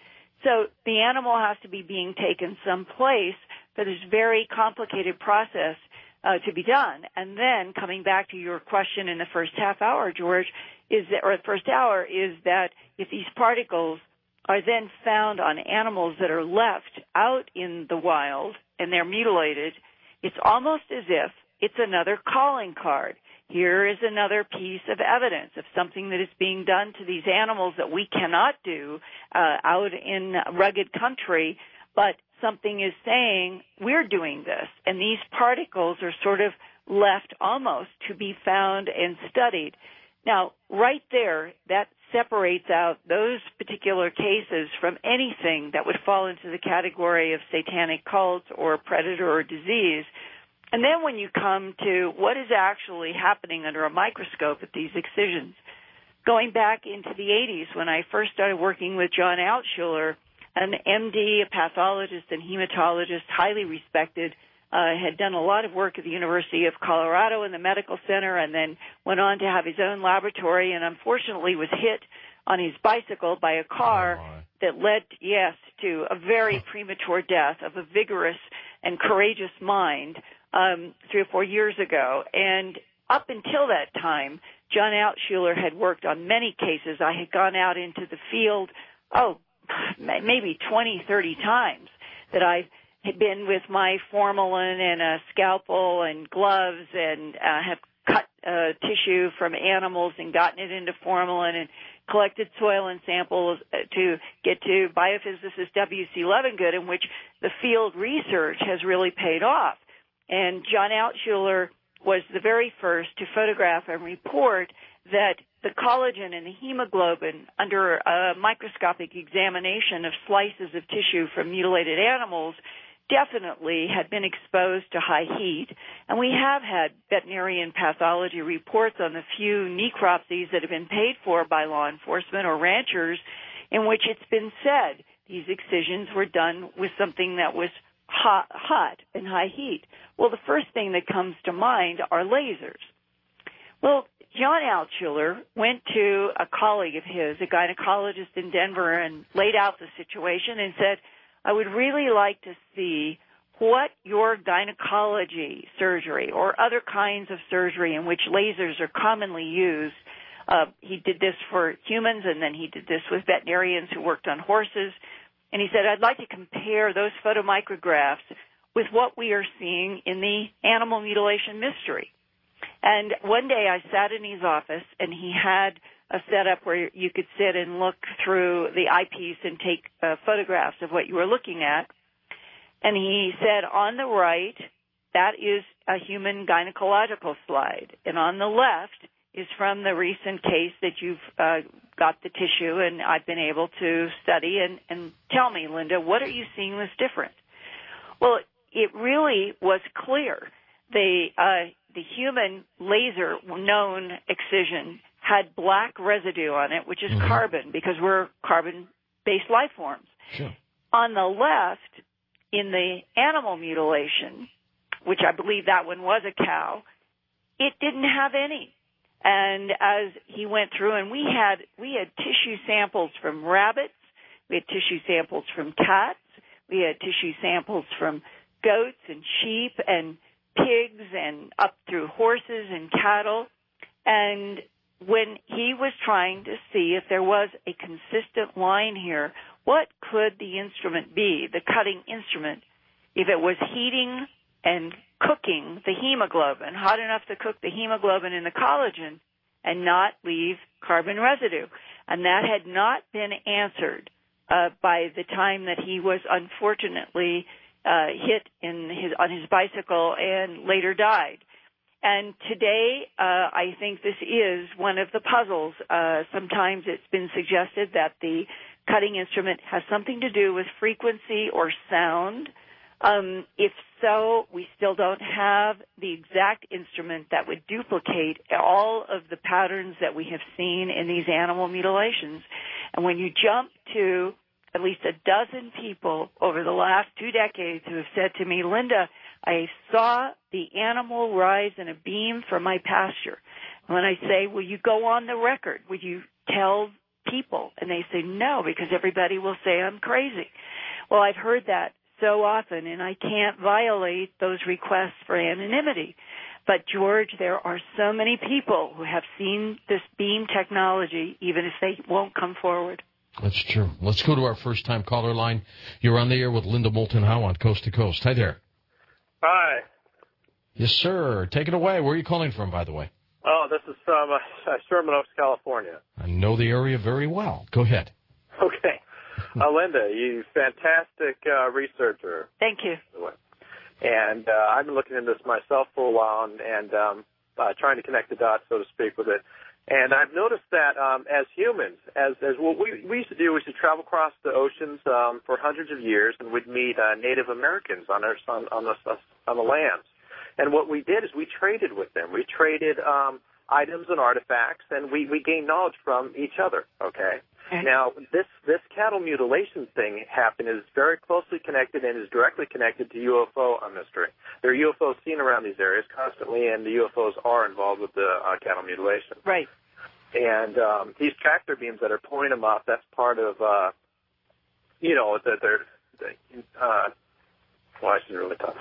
So the animal has to be being taken someplace for this very complicated process to be done. And then coming back to your question in the first half hour, George, or the first hour, is that if these particles are then found on animals that are left out in the wild and they're mutilated, it's almost as if it's another calling card. Here is another piece of evidence of something that is being done to these animals that we cannot do out in rugged country, but something is saying we're doing this, and these particles are sort of left almost to be found and studied. Now, right there, that separates out those particular cases from anything that would fall into the category of satanic cults or predator or disease. And then when you come to what is actually happening under a microscope at these excisions, going back into the 80s when I first started working with John Altshuler, an MD, a pathologist and hematologist, highly respected, had done a lot of work at the University of Colorado in the medical center and then went on to have his own laboratory and unfortunately was hit on his bicycle by a car that led, to a very premature death of a vigorous and courageous mind 3 or 4 years ago. And up until that time, John Altshuler had worked on many cases. I had gone out into the field, maybe 20, 30 times that I had been with my formalin and a scalpel and gloves and have cut tissue from animals and gotten it into formalin and collected soil and samples to get to biophysicist W.C. Levengood, in which the field research has really paid off. And John Altshuler was the very first to photograph and report that the collagen and the hemoglobin under a microscopic examination of slices of tissue from mutilated animals definitely had been exposed to high heat. And we have had veterinarian pathology reports on the few necropsies that have been paid for by law enforcement or ranchers in which it's been said these excisions were done with something that was hot and high heat. Well, the first thing that comes to mind are lasers. Well, John Altshuler went to a colleague of his, a gynecologist in Denver, and laid out the situation and said, I would really like to see what your gynecology surgery or other kinds of surgery in which lasers are commonly used. He did this for humans, and then he did this with veterinarians who worked on horses. And he said, I'd like to compare those photomicrographs with what we are seeing in the animal mutilation mystery. And one day I sat in his office, and he had a setup where you could sit and look through the eyepiece and take photographs of what you were looking at. And he said, on the right, that is a human gynecological slide. And on the left is from the recent case that you've got the tissue and I've been able to study. And tell me, Linda, what are you seeing that's different? Well, it really was clear. The human laser known excision had black residue on it, which is carbon, because we're carbon-based life forms. Sure. On the left, in the animal mutilation, which I believe that one was a cow, it didn't have any. And as he went through, and we had tissue samples from rabbits, we had tissue samples from cats, we had tissue samples from goats and sheep and pigs and up through horses and cattle. And when he was trying to see if there was a consistent line here, what could the instrument be, the cutting instrument, if it was heating and cooking the hemoglobin, hot enough to cook the hemoglobin and the collagen and not leave carbon residue? And that had not been answered by the time that he was unfortunately hit on his bicycle and later died. And today, I think this is one of the puzzles. Sometimes it's been suggested that the cutting instrument has something to do with frequency or sound. If so, we still don't have the exact instrument that would duplicate all of the patterns that we have seen in these animal mutilations. And when you jump to at least a dozen people over the last 2 decades who have said to me, Linda, I saw the animal rise in a beam from my pasture. And when I say, will you go on the record? Would you tell people? And they say, no, because everybody will say I'm crazy. Well, I've heard that so often, and I can't violate those requests for anonymity. But, George, there are so many people who have seen this beam technology, even if they won't come forward. That's true. Let's go to our first-time caller line. You're on the air with Linda Moulton Howe on Coast to Coast. Hi there. Hi. Yes, sir. Take it away. Where are you calling from, by the way? Oh, this is from Sherman Oaks, California. I know the area very well. Go ahead. Okay. Linda, you fantastic researcher. Thank you. And I've been looking into this myself for a while and trying to connect the dots, so to speak, with it. And I've noticed that as humans, as what we used to do, we used to travel across the oceans for hundreds of years, and we'd meet Native Americans on the lands. And what we did is we traded with them. We traded items and artifacts, and we gained knowledge from each other. Okay. Now, this cattle mutilation thing happened is very closely connected and is directly connected to UFO mystery. There are UFOs seen around these areas constantly, and the UFOs are involved with the cattle mutilation. Right. And these tractor beams that are pulling them up, that's part of, well, I shouldn't really talk.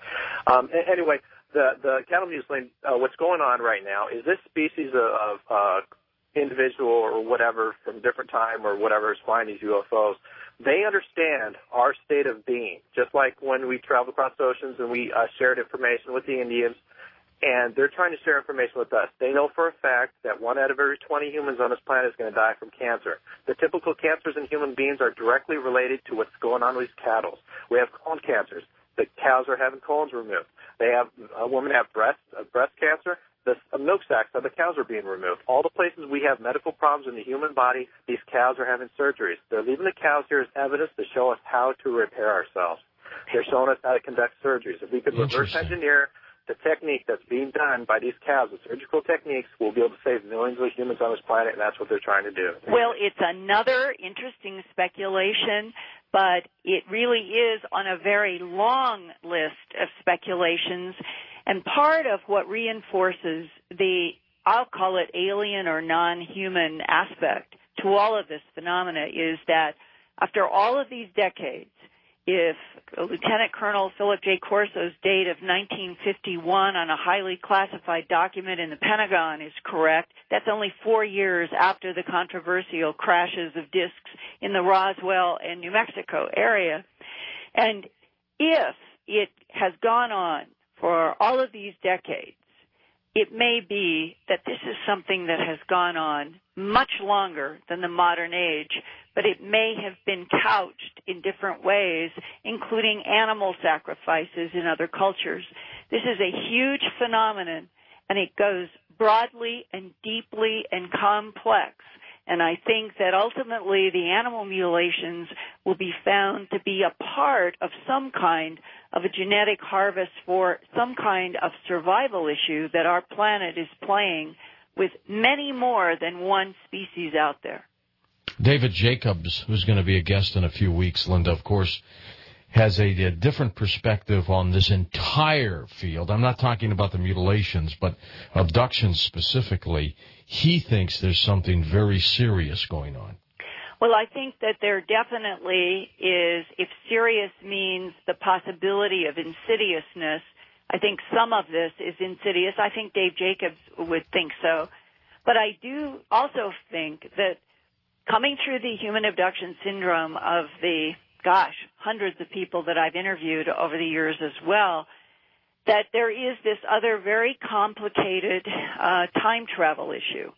Anyway, the cattle mutilation, what's going on right now is this species of individual or whatever from a different time or whatever is flying these UFOs, they understand our state of being, just like when we traveled across the oceans and we shared information with the Indians, and they're trying to share information with us. They know for a fact that 1 out of every 20 humans on this planet is going to die from cancer. The typical cancers in human beings are directly related to what's going on with these cattle. We have colon cancers. The cows are having colons removed. Women have breast cancer. The milk sacs of the cows are being removed. All the places we have medical problems in the human body, these cows are having surgeries. They're leaving the cows here as evidence to show us how to repair ourselves. They're showing us how to conduct surgeries. If we could reverse engineer the technique that's being done by these cows, the surgical techniques, we'll be able to save millions of humans on this planet, and that's what they're trying to do. Well, it's another interesting speculation, but it really is on a very long list of speculations. And part of what reinforces I'll call it alien or non-human aspect to all of this phenomena is that after all of these decades, if Lieutenant Colonel Philip J. Corso's date of 1951 on a highly classified document in the Pentagon is correct, that's only 4 years after the controversial crashes of discs in the Roswell and New Mexico area. And if it has gone on for all of these decades, it may be that this is something that has gone on much longer than the modern age, but it may have been couched in different ways, including animal sacrifices in other cultures. This is a huge phenomenon, and it goes broadly and deeply and complex. And I think that ultimately the animal mutilations will be found to be a part of some kind of a genetic harvest for some kind of survival issue that our planet is playing with many more than one species out there. David Jacobs, who's going to be a guest in a few weeks, Linda, of course, has a different perspective on this entire field. I'm not talking about the mutilations, but abductions specifically. He thinks there's something very serious going on. Well, I think that there definitely is, if serious means the possibility of insidiousness, I think some of this is insidious. I think Dave Jacobs would think so. But I do also think that coming through the human abduction syndrome of the, hundreds of people that I've interviewed over the years as well, that there is this other very complicated time travel issue.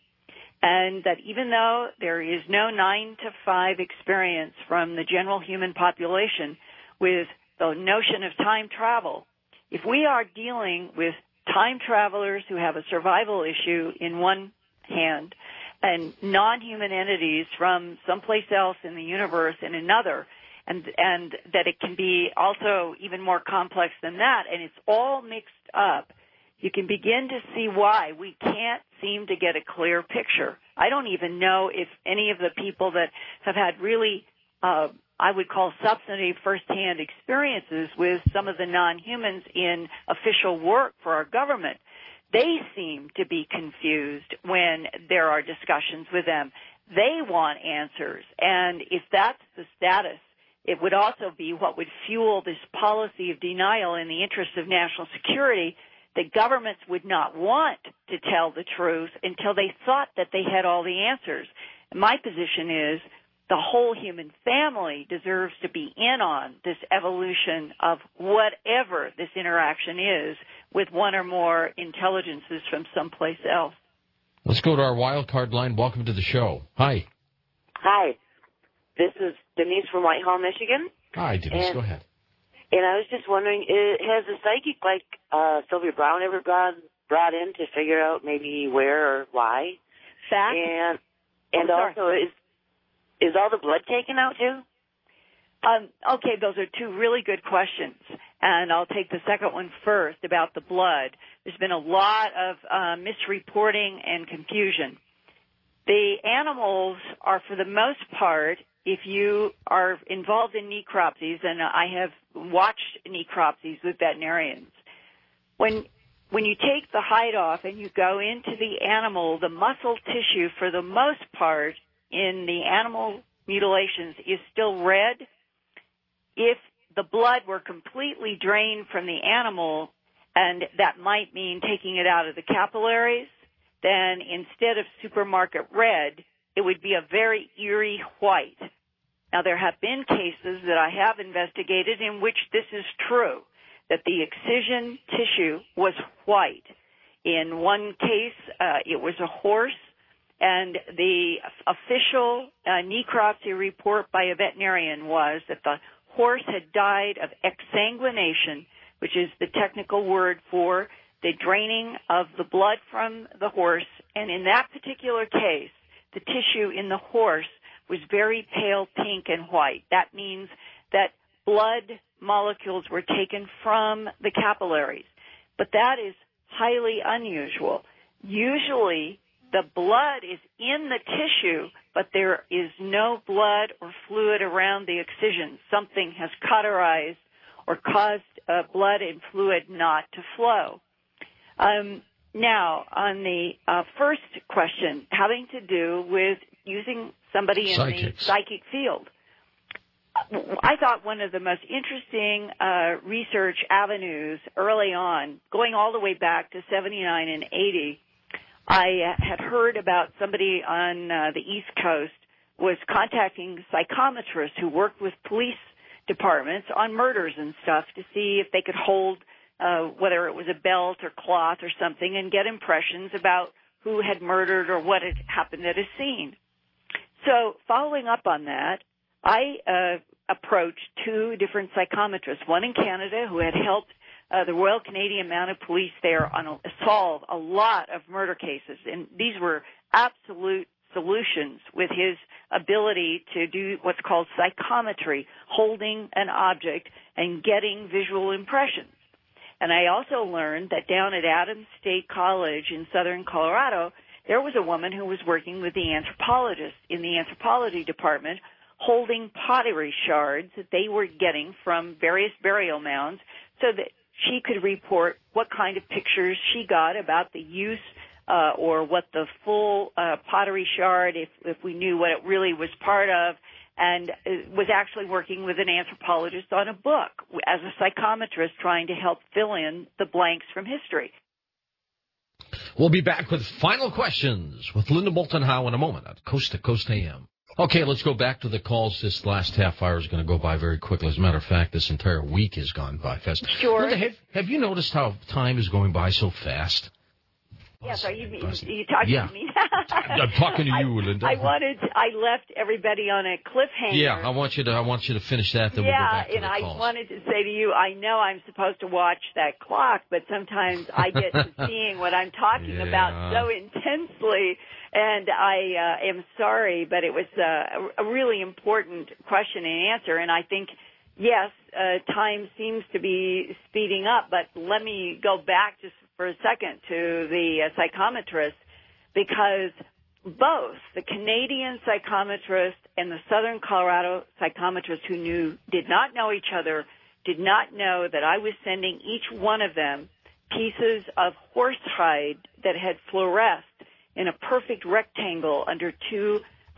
And that even though there is no 9 to 5 experience from the general human population with the notion of time travel, if we are dealing with time travelers who have a survival issue in one hand and non-human entities from someplace else in the universe in another, and that it can be also even more complex than that, and it's all mixed up, you can begin to see why we can't seem to get a clear picture. I don't even know if any of the people that have had really, I would call substantive firsthand experiences with some of the non-humans in official work for our government, they seem to be confused when there are discussions with them. they want answers. And if that's the status, it would also be what would fuel this policy of denial in the interest of national security, that governments would not want to tell the truth until they thought that they had all the answers. And my position is the whole human family deserves to be in on this evolution of whatever this interaction is with one or more intelligences from someplace else. Let's go to our wild card line. Welcome to the show. Hi. Hi. This is Denise from Whitehall, Michigan. Hi, Denise. Go ahead. And I was just wondering, has a psychic like Sylvia Browne ever brought in to figure out maybe where or why? Fact? And also, is all the blood taken out, too? Okay, those are two really good questions, and I'll take the second one first about the blood. There's been a lot of misreporting and confusion. The animals are, for the most part, if you are involved in necropsies, and I have watched necropsies with veterinarians, when you take the hide off and you go into the animal, the muscle tissue, for the most part, in the animal mutilations is still red. If the blood were completely drained from the animal, and that might mean taking it out of the capillaries, then instead of supermarket red, it would be a very eerie white. Now, there have been cases that I have investigated in which this is true, that the excision tissue was white. In one case, it was a horse, and the official necropsy report by a veterinarian was that the horse had died of exsanguination, which is the technical word for the draining of the blood from the horse. And in that particular case, the tissue in the horse was very pale pink and white. That means that blood molecules were taken from the capillaries. But that is highly unusual. Usually, the blood is in the tissue, but there is no blood or fluid around the excision. Something has cauterized or caused blood and fluid not to flow. Now, on the first question, having to do with using somebody in the psychic field, I thought one of the most interesting research avenues early on, going all the way back to 79 and 80, I had heard about somebody on the East Coast was contacting psychometrists who worked with police departments on murders and stuff to see if they could hold whether it was a belt or cloth or something and get impressions about who had murdered or what had happened at a scene. So following up on that, I approached two different psychometrists, one in Canada who had helped the Royal Canadian Mounted Police there solve a lot of murder cases. And these were absolute solutions with his ability to do what's called psychometry, holding an object and getting visual impressions. And I also learned that down at Adams State College in southern Colorado, there was a woman who was working with the anthropologist in the anthropology department, holding pottery shards that they were getting from various burial mounds so that she could report what kind of pictures she got about the use or what the full pottery shard, if we knew what it really was part of, and was actually working with an anthropologist on a book as a psychometrist trying to help fill in the blanks from history. We'll be back with final questions with Linda Moulton Howe in a moment at Coast to Coast AM. Okay, let's go back to the calls. This last half hour is going to go by very quickly. As a matter of fact, this entire week has gone by fast. Sure. Linda, have you noticed how time is going by so fast? Yes, are you talking to me? I'm talking to you, Linda. I left everybody on a cliffhanger. Yeah, I want you to finish that, then we'll go back to the calls. I wanted to say to you, I know I'm supposed to watch that clock, but sometimes I get to seeing what I'm talking about so intensely, and I am sorry, but it was a really important question and answer, and I think, yes, time seems to be speeding up, but let me go back just for a second to the psychometrist, because both the Canadian psychometrist and the Southern Colorado psychometrist who did not know each other, did not know that I was sending each one of them pieces of horsehide that had fluoresced in a perfect rectangle under two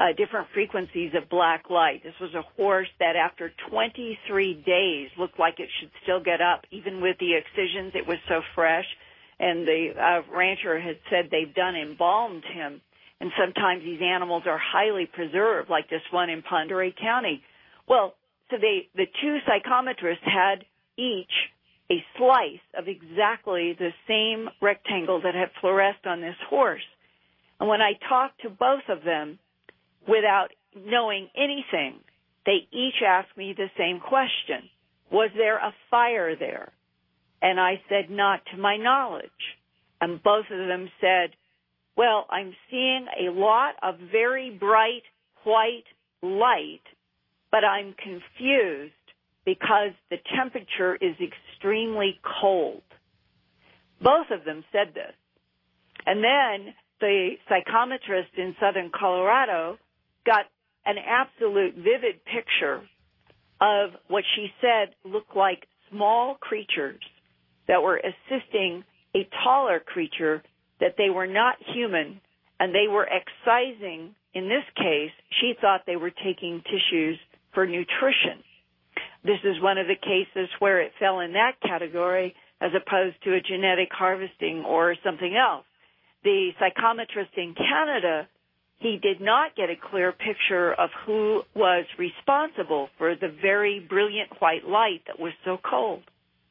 different frequencies of black light. This was a horse that after 23 days looked like it should still get up, even with the excisions. It was so fresh. And the rancher had said they've done embalmed him. And sometimes these animals are highly preserved, like this one in Pend Oreille County. Well, so the two psychometrists had each a slice of exactly the same rectangle that had fluoresced on this horse. And when I talked to both of them, without knowing anything, they each asked me the same question. Was there a fire there? And I said, not to my knowledge. And both of them said, well, I'm seeing a lot of very bright white light, but I'm confused because the temperature is extremely cold. Both of them said this. And then the psychometrist in southern Colorado got an absolute vivid picture of what she said looked like small creatures that were assisting a taller creature, that they were not human, and they were excising. In this case, she thought they were taking tissues for nutrition. This is one of the cases where it fell in that category as opposed to a genetic harvesting or something else. The psychometrist in Canada, he did not get a clear picture of who was responsible for the very brilliant white light that was so cold.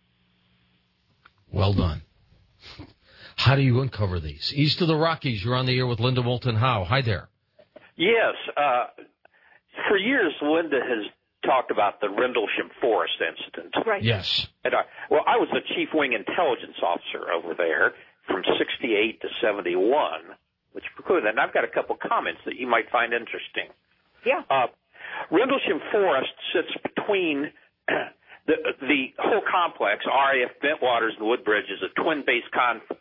Well done. How do you uncover these? East of the Rockies, you're on the air with Linda Moulton Howe. Hi there. Yes. For years, Linda has talked about the Rendlesham Forest incident. Right. Yes. And I was the chief wing intelligence officer over there from 68 to 71, which precluded that. And I've got a couple comments that you might find interesting. Yeah. Rendlesham Forest sits between the whole complex. RAF Bentwaters and Woodbridge is a twin-base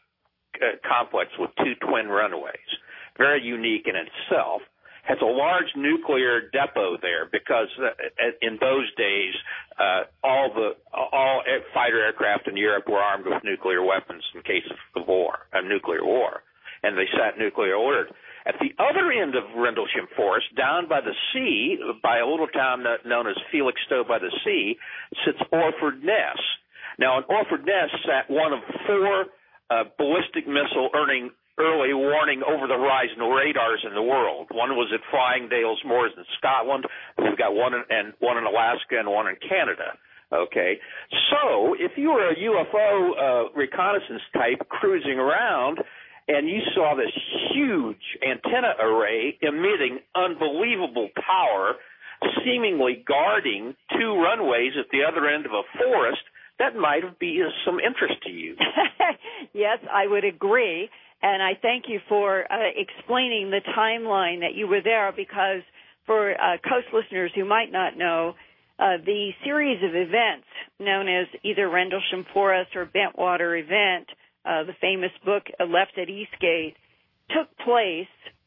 complex with two twin runways. Very unique in itself. Has a large nuclear depot there because in those days all fighter aircraft in Europe were armed with nuclear weapons in case of nuclear war, and they sat nuclear ordered. At the other end of Rendlesham Forest, down by the sea, by a little town known as Felixstowe by the Sea, sits Orford Ness. Now, in Orford Ness sat one of four ballistic missile early warning over-the-horizon radars in the world. One was at Flying Dales Moors in Scotland. We've got one in Alaska and one in Canada. Okay, so if you were a UFO reconnaissance type cruising around and you saw this huge antenna array emitting unbelievable power, seemingly guarding two runways at the other end of a forest, that might be of some interest to you. Yes, I would agree. And I thank you for explaining the timeline that you were there, because for Coast listeners who might not know, the series of events known as either Rendlesham Forest or Bentwater event, the famous book Left at Eastgate, took place,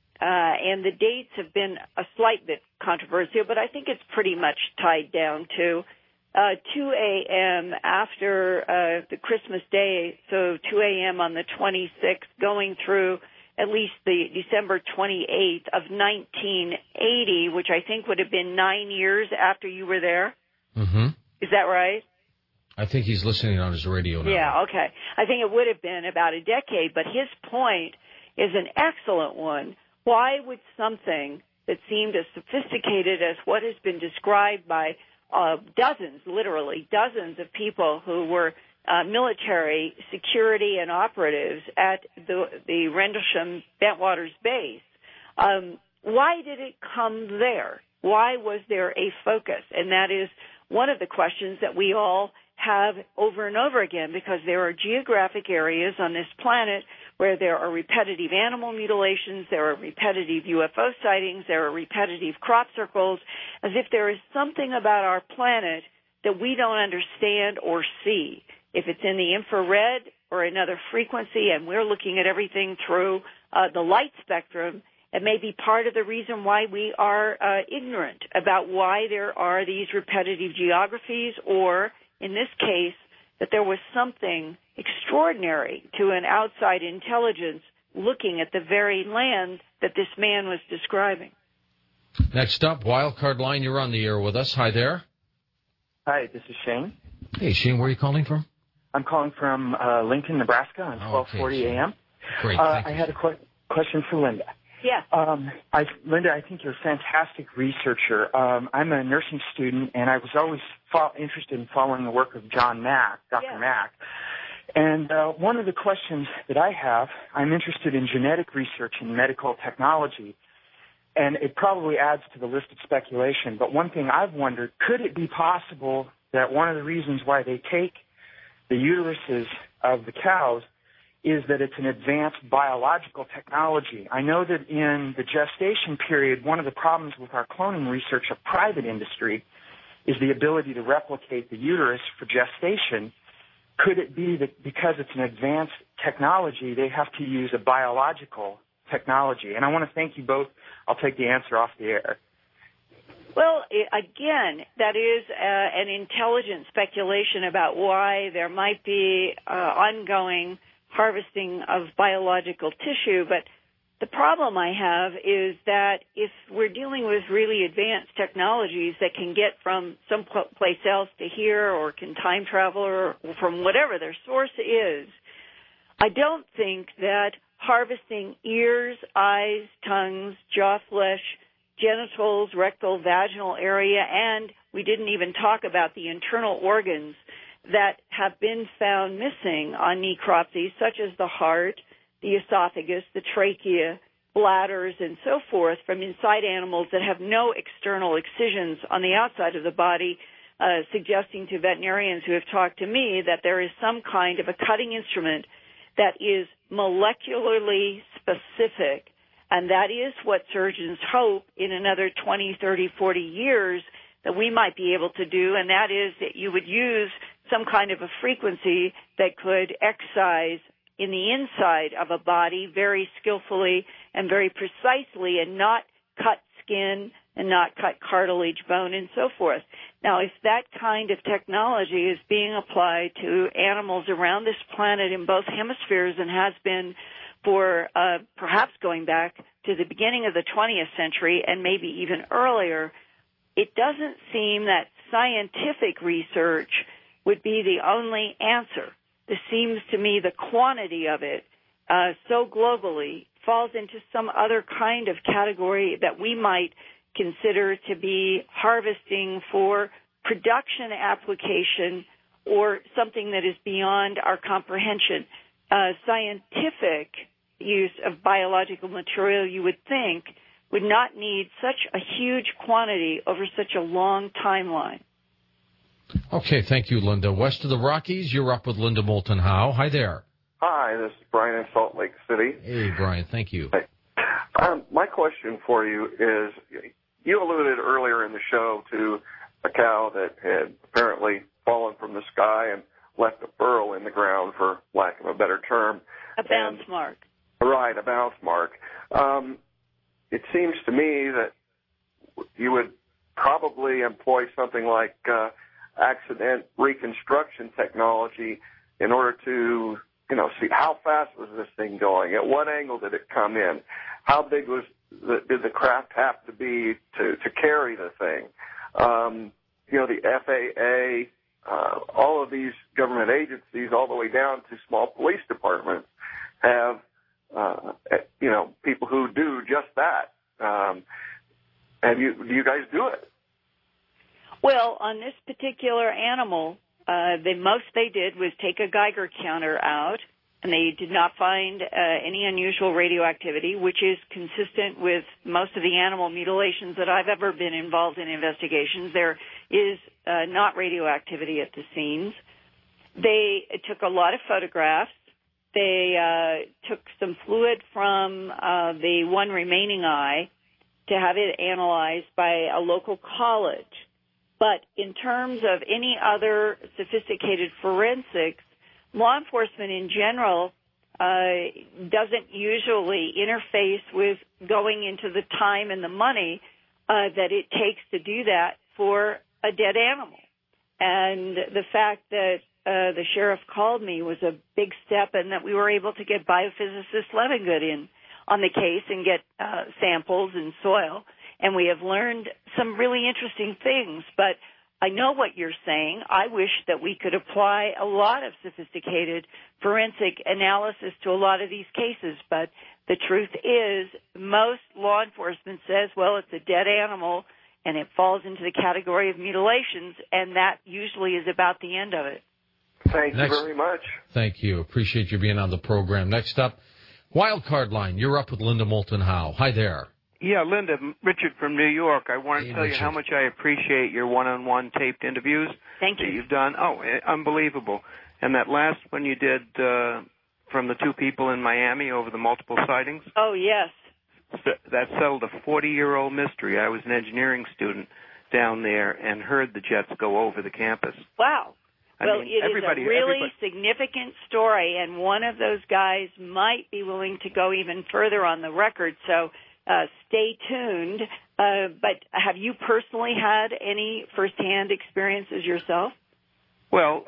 and the dates have been a slight bit controversial, but I think it's pretty much tied down to 2 a.m. after the Christmas Day, so 2 a.m. on the 26th, going through at least the December 28th of 1980, which I think would have been 9 years after you were there. Mm-hmm. Is that right? I think he's listening on his radio now. Yeah, okay. I think it would have been about a decade, but his point is an excellent one. Why would something that seemed as sophisticated as what has been described by literally dozens of people who were military security and operatives at the Rendlesham Bentwaters base, why did it come there? Why was there a focus? And that is one of the questions that we all have over and over again, because there are geographic areas on this planet where there are repetitive animal mutilations, there are repetitive UFO sightings, there are repetitive crop circles, as if there is something about our planet that we don't understand or see. If it's in the infrared or another frequency and we're looking at everything through the light spectrum, it may be part of the reason why we are ignorant about why there are these repetitive geographies, or in this case, that there was something extraordinary to an outside intelligence looking at the very land that this man was describing. Next up, Wildcard Line, you're on the air with us. Hi there. Hi, this is Shane. Hey, Shane, where are you calling from? I'm calling from Lincoln, Nebraska on 1240 a.m. Great, I had a question for Linda. Yes. Linda, I think you're a fantastic researcher. I'm a nursing student, and I was always interested in following the work of John Mack, Dr. Mack. And one of the questions that I have, I'm interested in genetic research and medical technology, and it probably adds to the list of speculation. But one thing I've wondered, could it be possible that one of the reasons why they take the uteruses of the cows is that it's an advanced biological technology? I know that in the gestation period, one of the problems with our cloning research, a private industry, is the ability to replicate the uterus for gestation. Could it be that because it's an advanced technology, they have to use a biological technology? And I want to thank you both. I'll take the answer off the air. Well, again, that is an intelligent speculation about why there might be ongoing harvesting of biological tissue. But the problem I have is that if we're dealing with really advanced technologies that can get from someplace else to here or can time travel or from whatever their source is, I don't think that harvesting ears, eyes, tongues, jaw flesh, genitals, rectal, vaginal area, and we didn't even talk about the internal organs that have been found missing on necropsies, such as the heart, the esophagus, the trachea, bladders, and so forth, from inside animals that have no external excisions on the outside of the body, suggesting to veterinarians who have talked to me that there is some kind of a cutting instrument that is molecularly specific, and that is what surgeons hope in another 20, 30, 40 years that we might be able to do, and that is that you would use some kind of a frequency that could excise in the inside of a body very skillfully and very precisely and not cut skin and not cut cartilage, bone, and so forth. Now, if that kind of technology is being applied to animals around this planet in both hemispheres and has been for perhaps going back to the beginning of the 20th century and maybe even earlier, it doesn't seem that scientific research would be the only answer. This seems to me the quantity of it so globally falls into some other kind of category that we might consider to be harvesting for production application or something that is beyond our comprehension. Scientific use of biological material, you would think, would not need such a huge quantity over such a long timeline. Okay, thank you, Linda. West of the Rockies, you're up with Linda Moulton Howe. Hi there. Hi, this is Brian in Salt Lake City. Hey, Brian, thank you. Hey. My question for you is, you alluded earlier in the show to a cow that had apparently fallen from the sky and left a burrow in the ground, for lack of a better term. A bounce mark. Right, a bounce mark. It seems to me that you would probably employ something like accident reconstruction technology in order to, see how fast was this thing going? At what angle did it come in? How big did the craft have to be to carry the thing? The FAA, all of these government agencies, all the way down to small police departments, have people who do just that. Do you guys do it? Well, on this particular animal, the most they did was take a Geiger counter out, and they did not find any unusual radioactivity, which is consistent with most of the animal mutilations that I've ever been involved in investigations. There is not radioactivity at the scenes. They took a lot of photographs. They took some fluid from the one remaining eye to have it analyzed by a local college. But in terms of any other sophisticated forensics, law enforcement in general doesn't usually interface with going into the time and the money that it takes to do that for a dead animal. And the fact that the sheriff called me was a big step, and that we were able to get biophysicist Levengood in on the case and get samples and soil. and we have learned some really interesting things. But I know what you're saying. I wish that we could apply a lot of sophisticated forensic analysis to a lot of these cases, but the truth is most law enforcement says, well, it's a dead animal and it falls into the category of mutilations, and that usually is about the end of it. Thank you very much. Thank you. Appreciate you being on the program. Next up, Wild Card Line. You're up with Linda Moulton Howe. Hi there. Yeah, Linda, Richard from New York. I want to tell Richard. you how much I appreciate your one-on-one taped interviews Thank you. that you've done. Oh, unbelievable. And that last one you did from the two people in Miami over the multiple sightings. Oh, yes. That settled a 40-year-old mystery. I was an engineering student down there and heard the jets go over the campus. Wow. Well, it is a really significant story, and one of those guys might be willing to go even further on the record, so stay tuned. But have you personally had any firsthand experiences yourself? Well,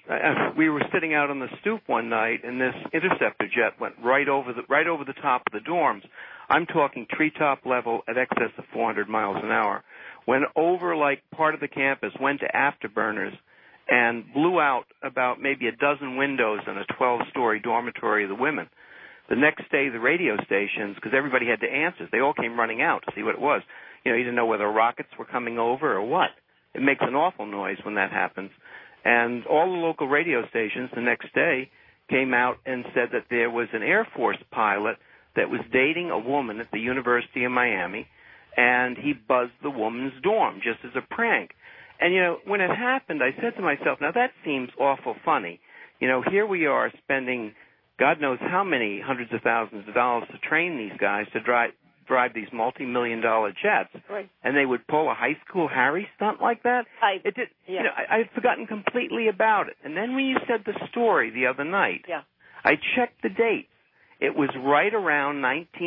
we were sitting out on the stoop one night, and this interceptor jet went right over the top of the dorms. I'm talking treetop level at excess of 400 miles an hour. Went over like part of the campus, went to afterburners, and blew out about maybe a dozen windows in a 12-story dormitory of the women. The next day, the radio stations, because everybody had to answer, they all came running out to see what it was. You didn't know whether rockets were coming over or what. It makes an awful noise when that happens. And all the local radio stations the next day came out and said that there was an Air Force pilot that was dating a woman at the University of Miami, and he buzzed the woman's dorm just as a prank. And, when it happened, I said to myself, now that seems awful funny. Here we are spending God knows how many hundreds of thousands of dollars to train these guys to drive these multi-million-dollar jets, right. And they would pull a high school Harry stunt like that. I had forgotten completely about it. And then when you said the story the other night, I checked the dates. It was right around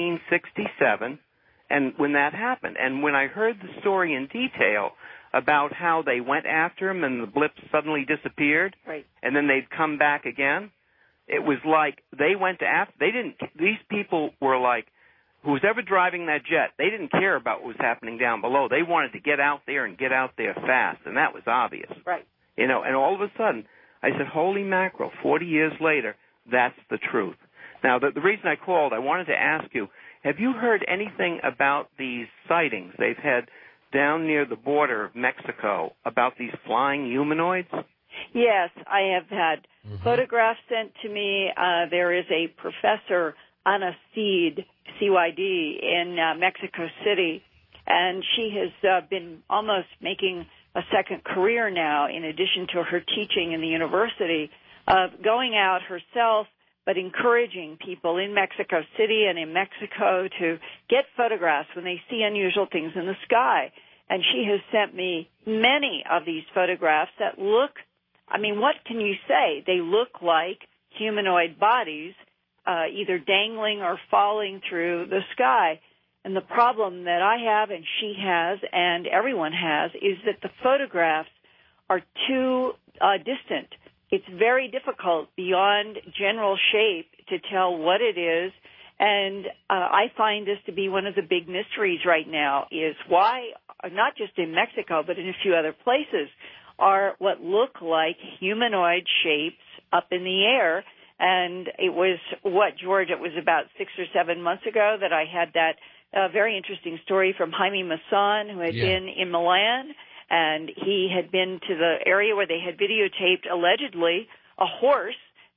1967, and when that happened. And when I heard the story in detail about how they went after him and the blip suddenly disappeared, right. And then they'd come back again, it was like they went to after. These people were like, who's ever driving that jet, they didn't care about what was happening down below. They wanted to get out there and get out there fast, and that was obvious. Right. And all of a sudden, I said, holy mackerel, 40 years later, that's the truth. Now, the reason I called, I wanted to ask you, have you heard anything about these sightings they've had down near the border of Mexico about these flying humanoids? Yes, I have had photographs sent to me. There is a professor, Ana Cid, CYD, in Mexico City, and she has been almost making a second career now, in addition to her teaching in the university, of going out herself but encouraging people in Mexico City and in Mexico to get photographs when they see unusual things in the sky. And she has sent me many of these photographs that look, what can you say? They look like humanoid bodies, either dangling or falling through the sky. And the problem that I have and she has and everyone has is that the photographs are too distant. It's very difficult beyond general shape to tell what it is. And I find this to be one of the big mysteries right now, is why, not just in Mexico, but in a few other places, are what look like humanoid shapes up in the air. And it was, George, it was about 6 or 7 months ago that I had that very interesting story from Jaime Maussan, who had been in Milan, and he had been to the area where they had videotaped, allegedly, a horse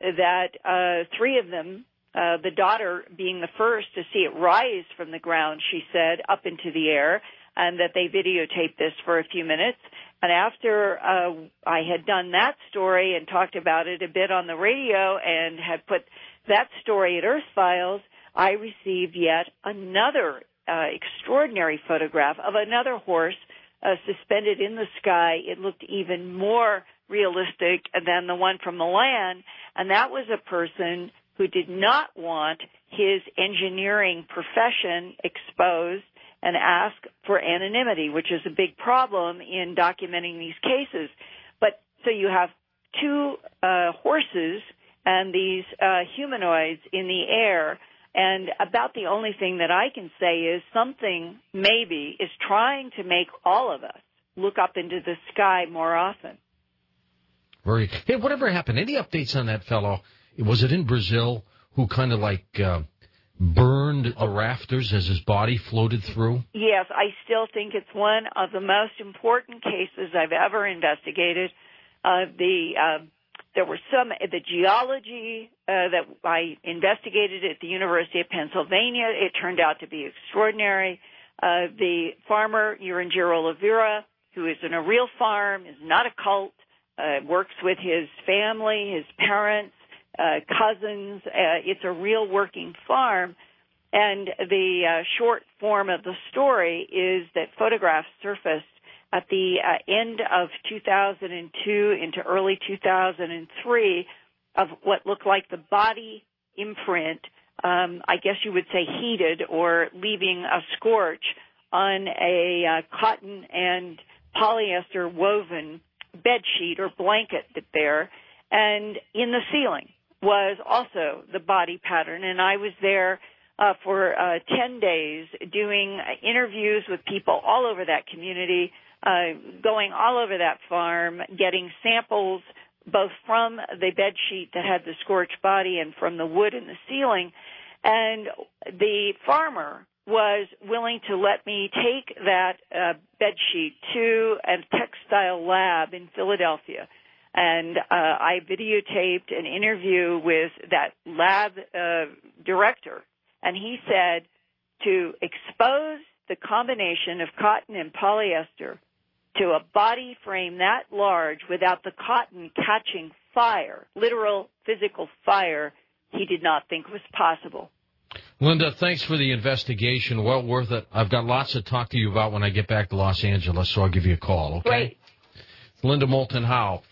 that three of them, the daughter being the first to see it rise from the ground, she said, up into the air, and that they videotaped this for a few minutes. And after I had done that story and talked about it a bit on the radio and had put that story at Earth Files, I received yet another extraordinary photograph of another horse suspended in the sky. It looked even more realistic than the one from Milan, and that was a person who did not want his engineering profession exposed and ask for anonymity, which is a big problem in documenting these cases. But so you have two horses and these humanoids in the air, And about the only thing that I can say is something maybe is trying to make all of us look up into the sky more often. Hey, whatever happened? Any updates on that fellow? Was it in Brazil who kind of like burned the rafters as his body floated through? Yes, I still think it's one of the most important cases I've ever investigated. There were the geology that I investigated at the University of Pennsylvania. It turned out to be extraordinary. The farmer, Uranjiro Oliveira, who is in a real farm, is not a cult, works with his family, his parents, cousins. It's a real working farm. And the short form of the story is that photographs surfaced at the end of 2002 into early 2003 of what looked like the body imprint, I guess you would say heated or leaving a scorch on a cotton and polyester woven bed sheet or blanket there. And in the ceiling was also the body pattern. And I was there for 10 days doing interviews with people all over that community, going all over that farm, getting samples both from the bed sheet that had the scorched body and from the wood in the ceiling. And the farmer was willing to let me take that bed sheet to a textile lab in Philadelphia. And I videotaped an interview with that lab director. And he said to expose the combination of cotton and polyester to a body frame that large without the cotton catching fire, literal physical fire, he did not think was possible. Linda, thanks for the investigation. Well worth it. I've got lots to talk to you about when I get back to Los Angeles, so I'll give you a call, okay? Great. Linda Moulton Howe.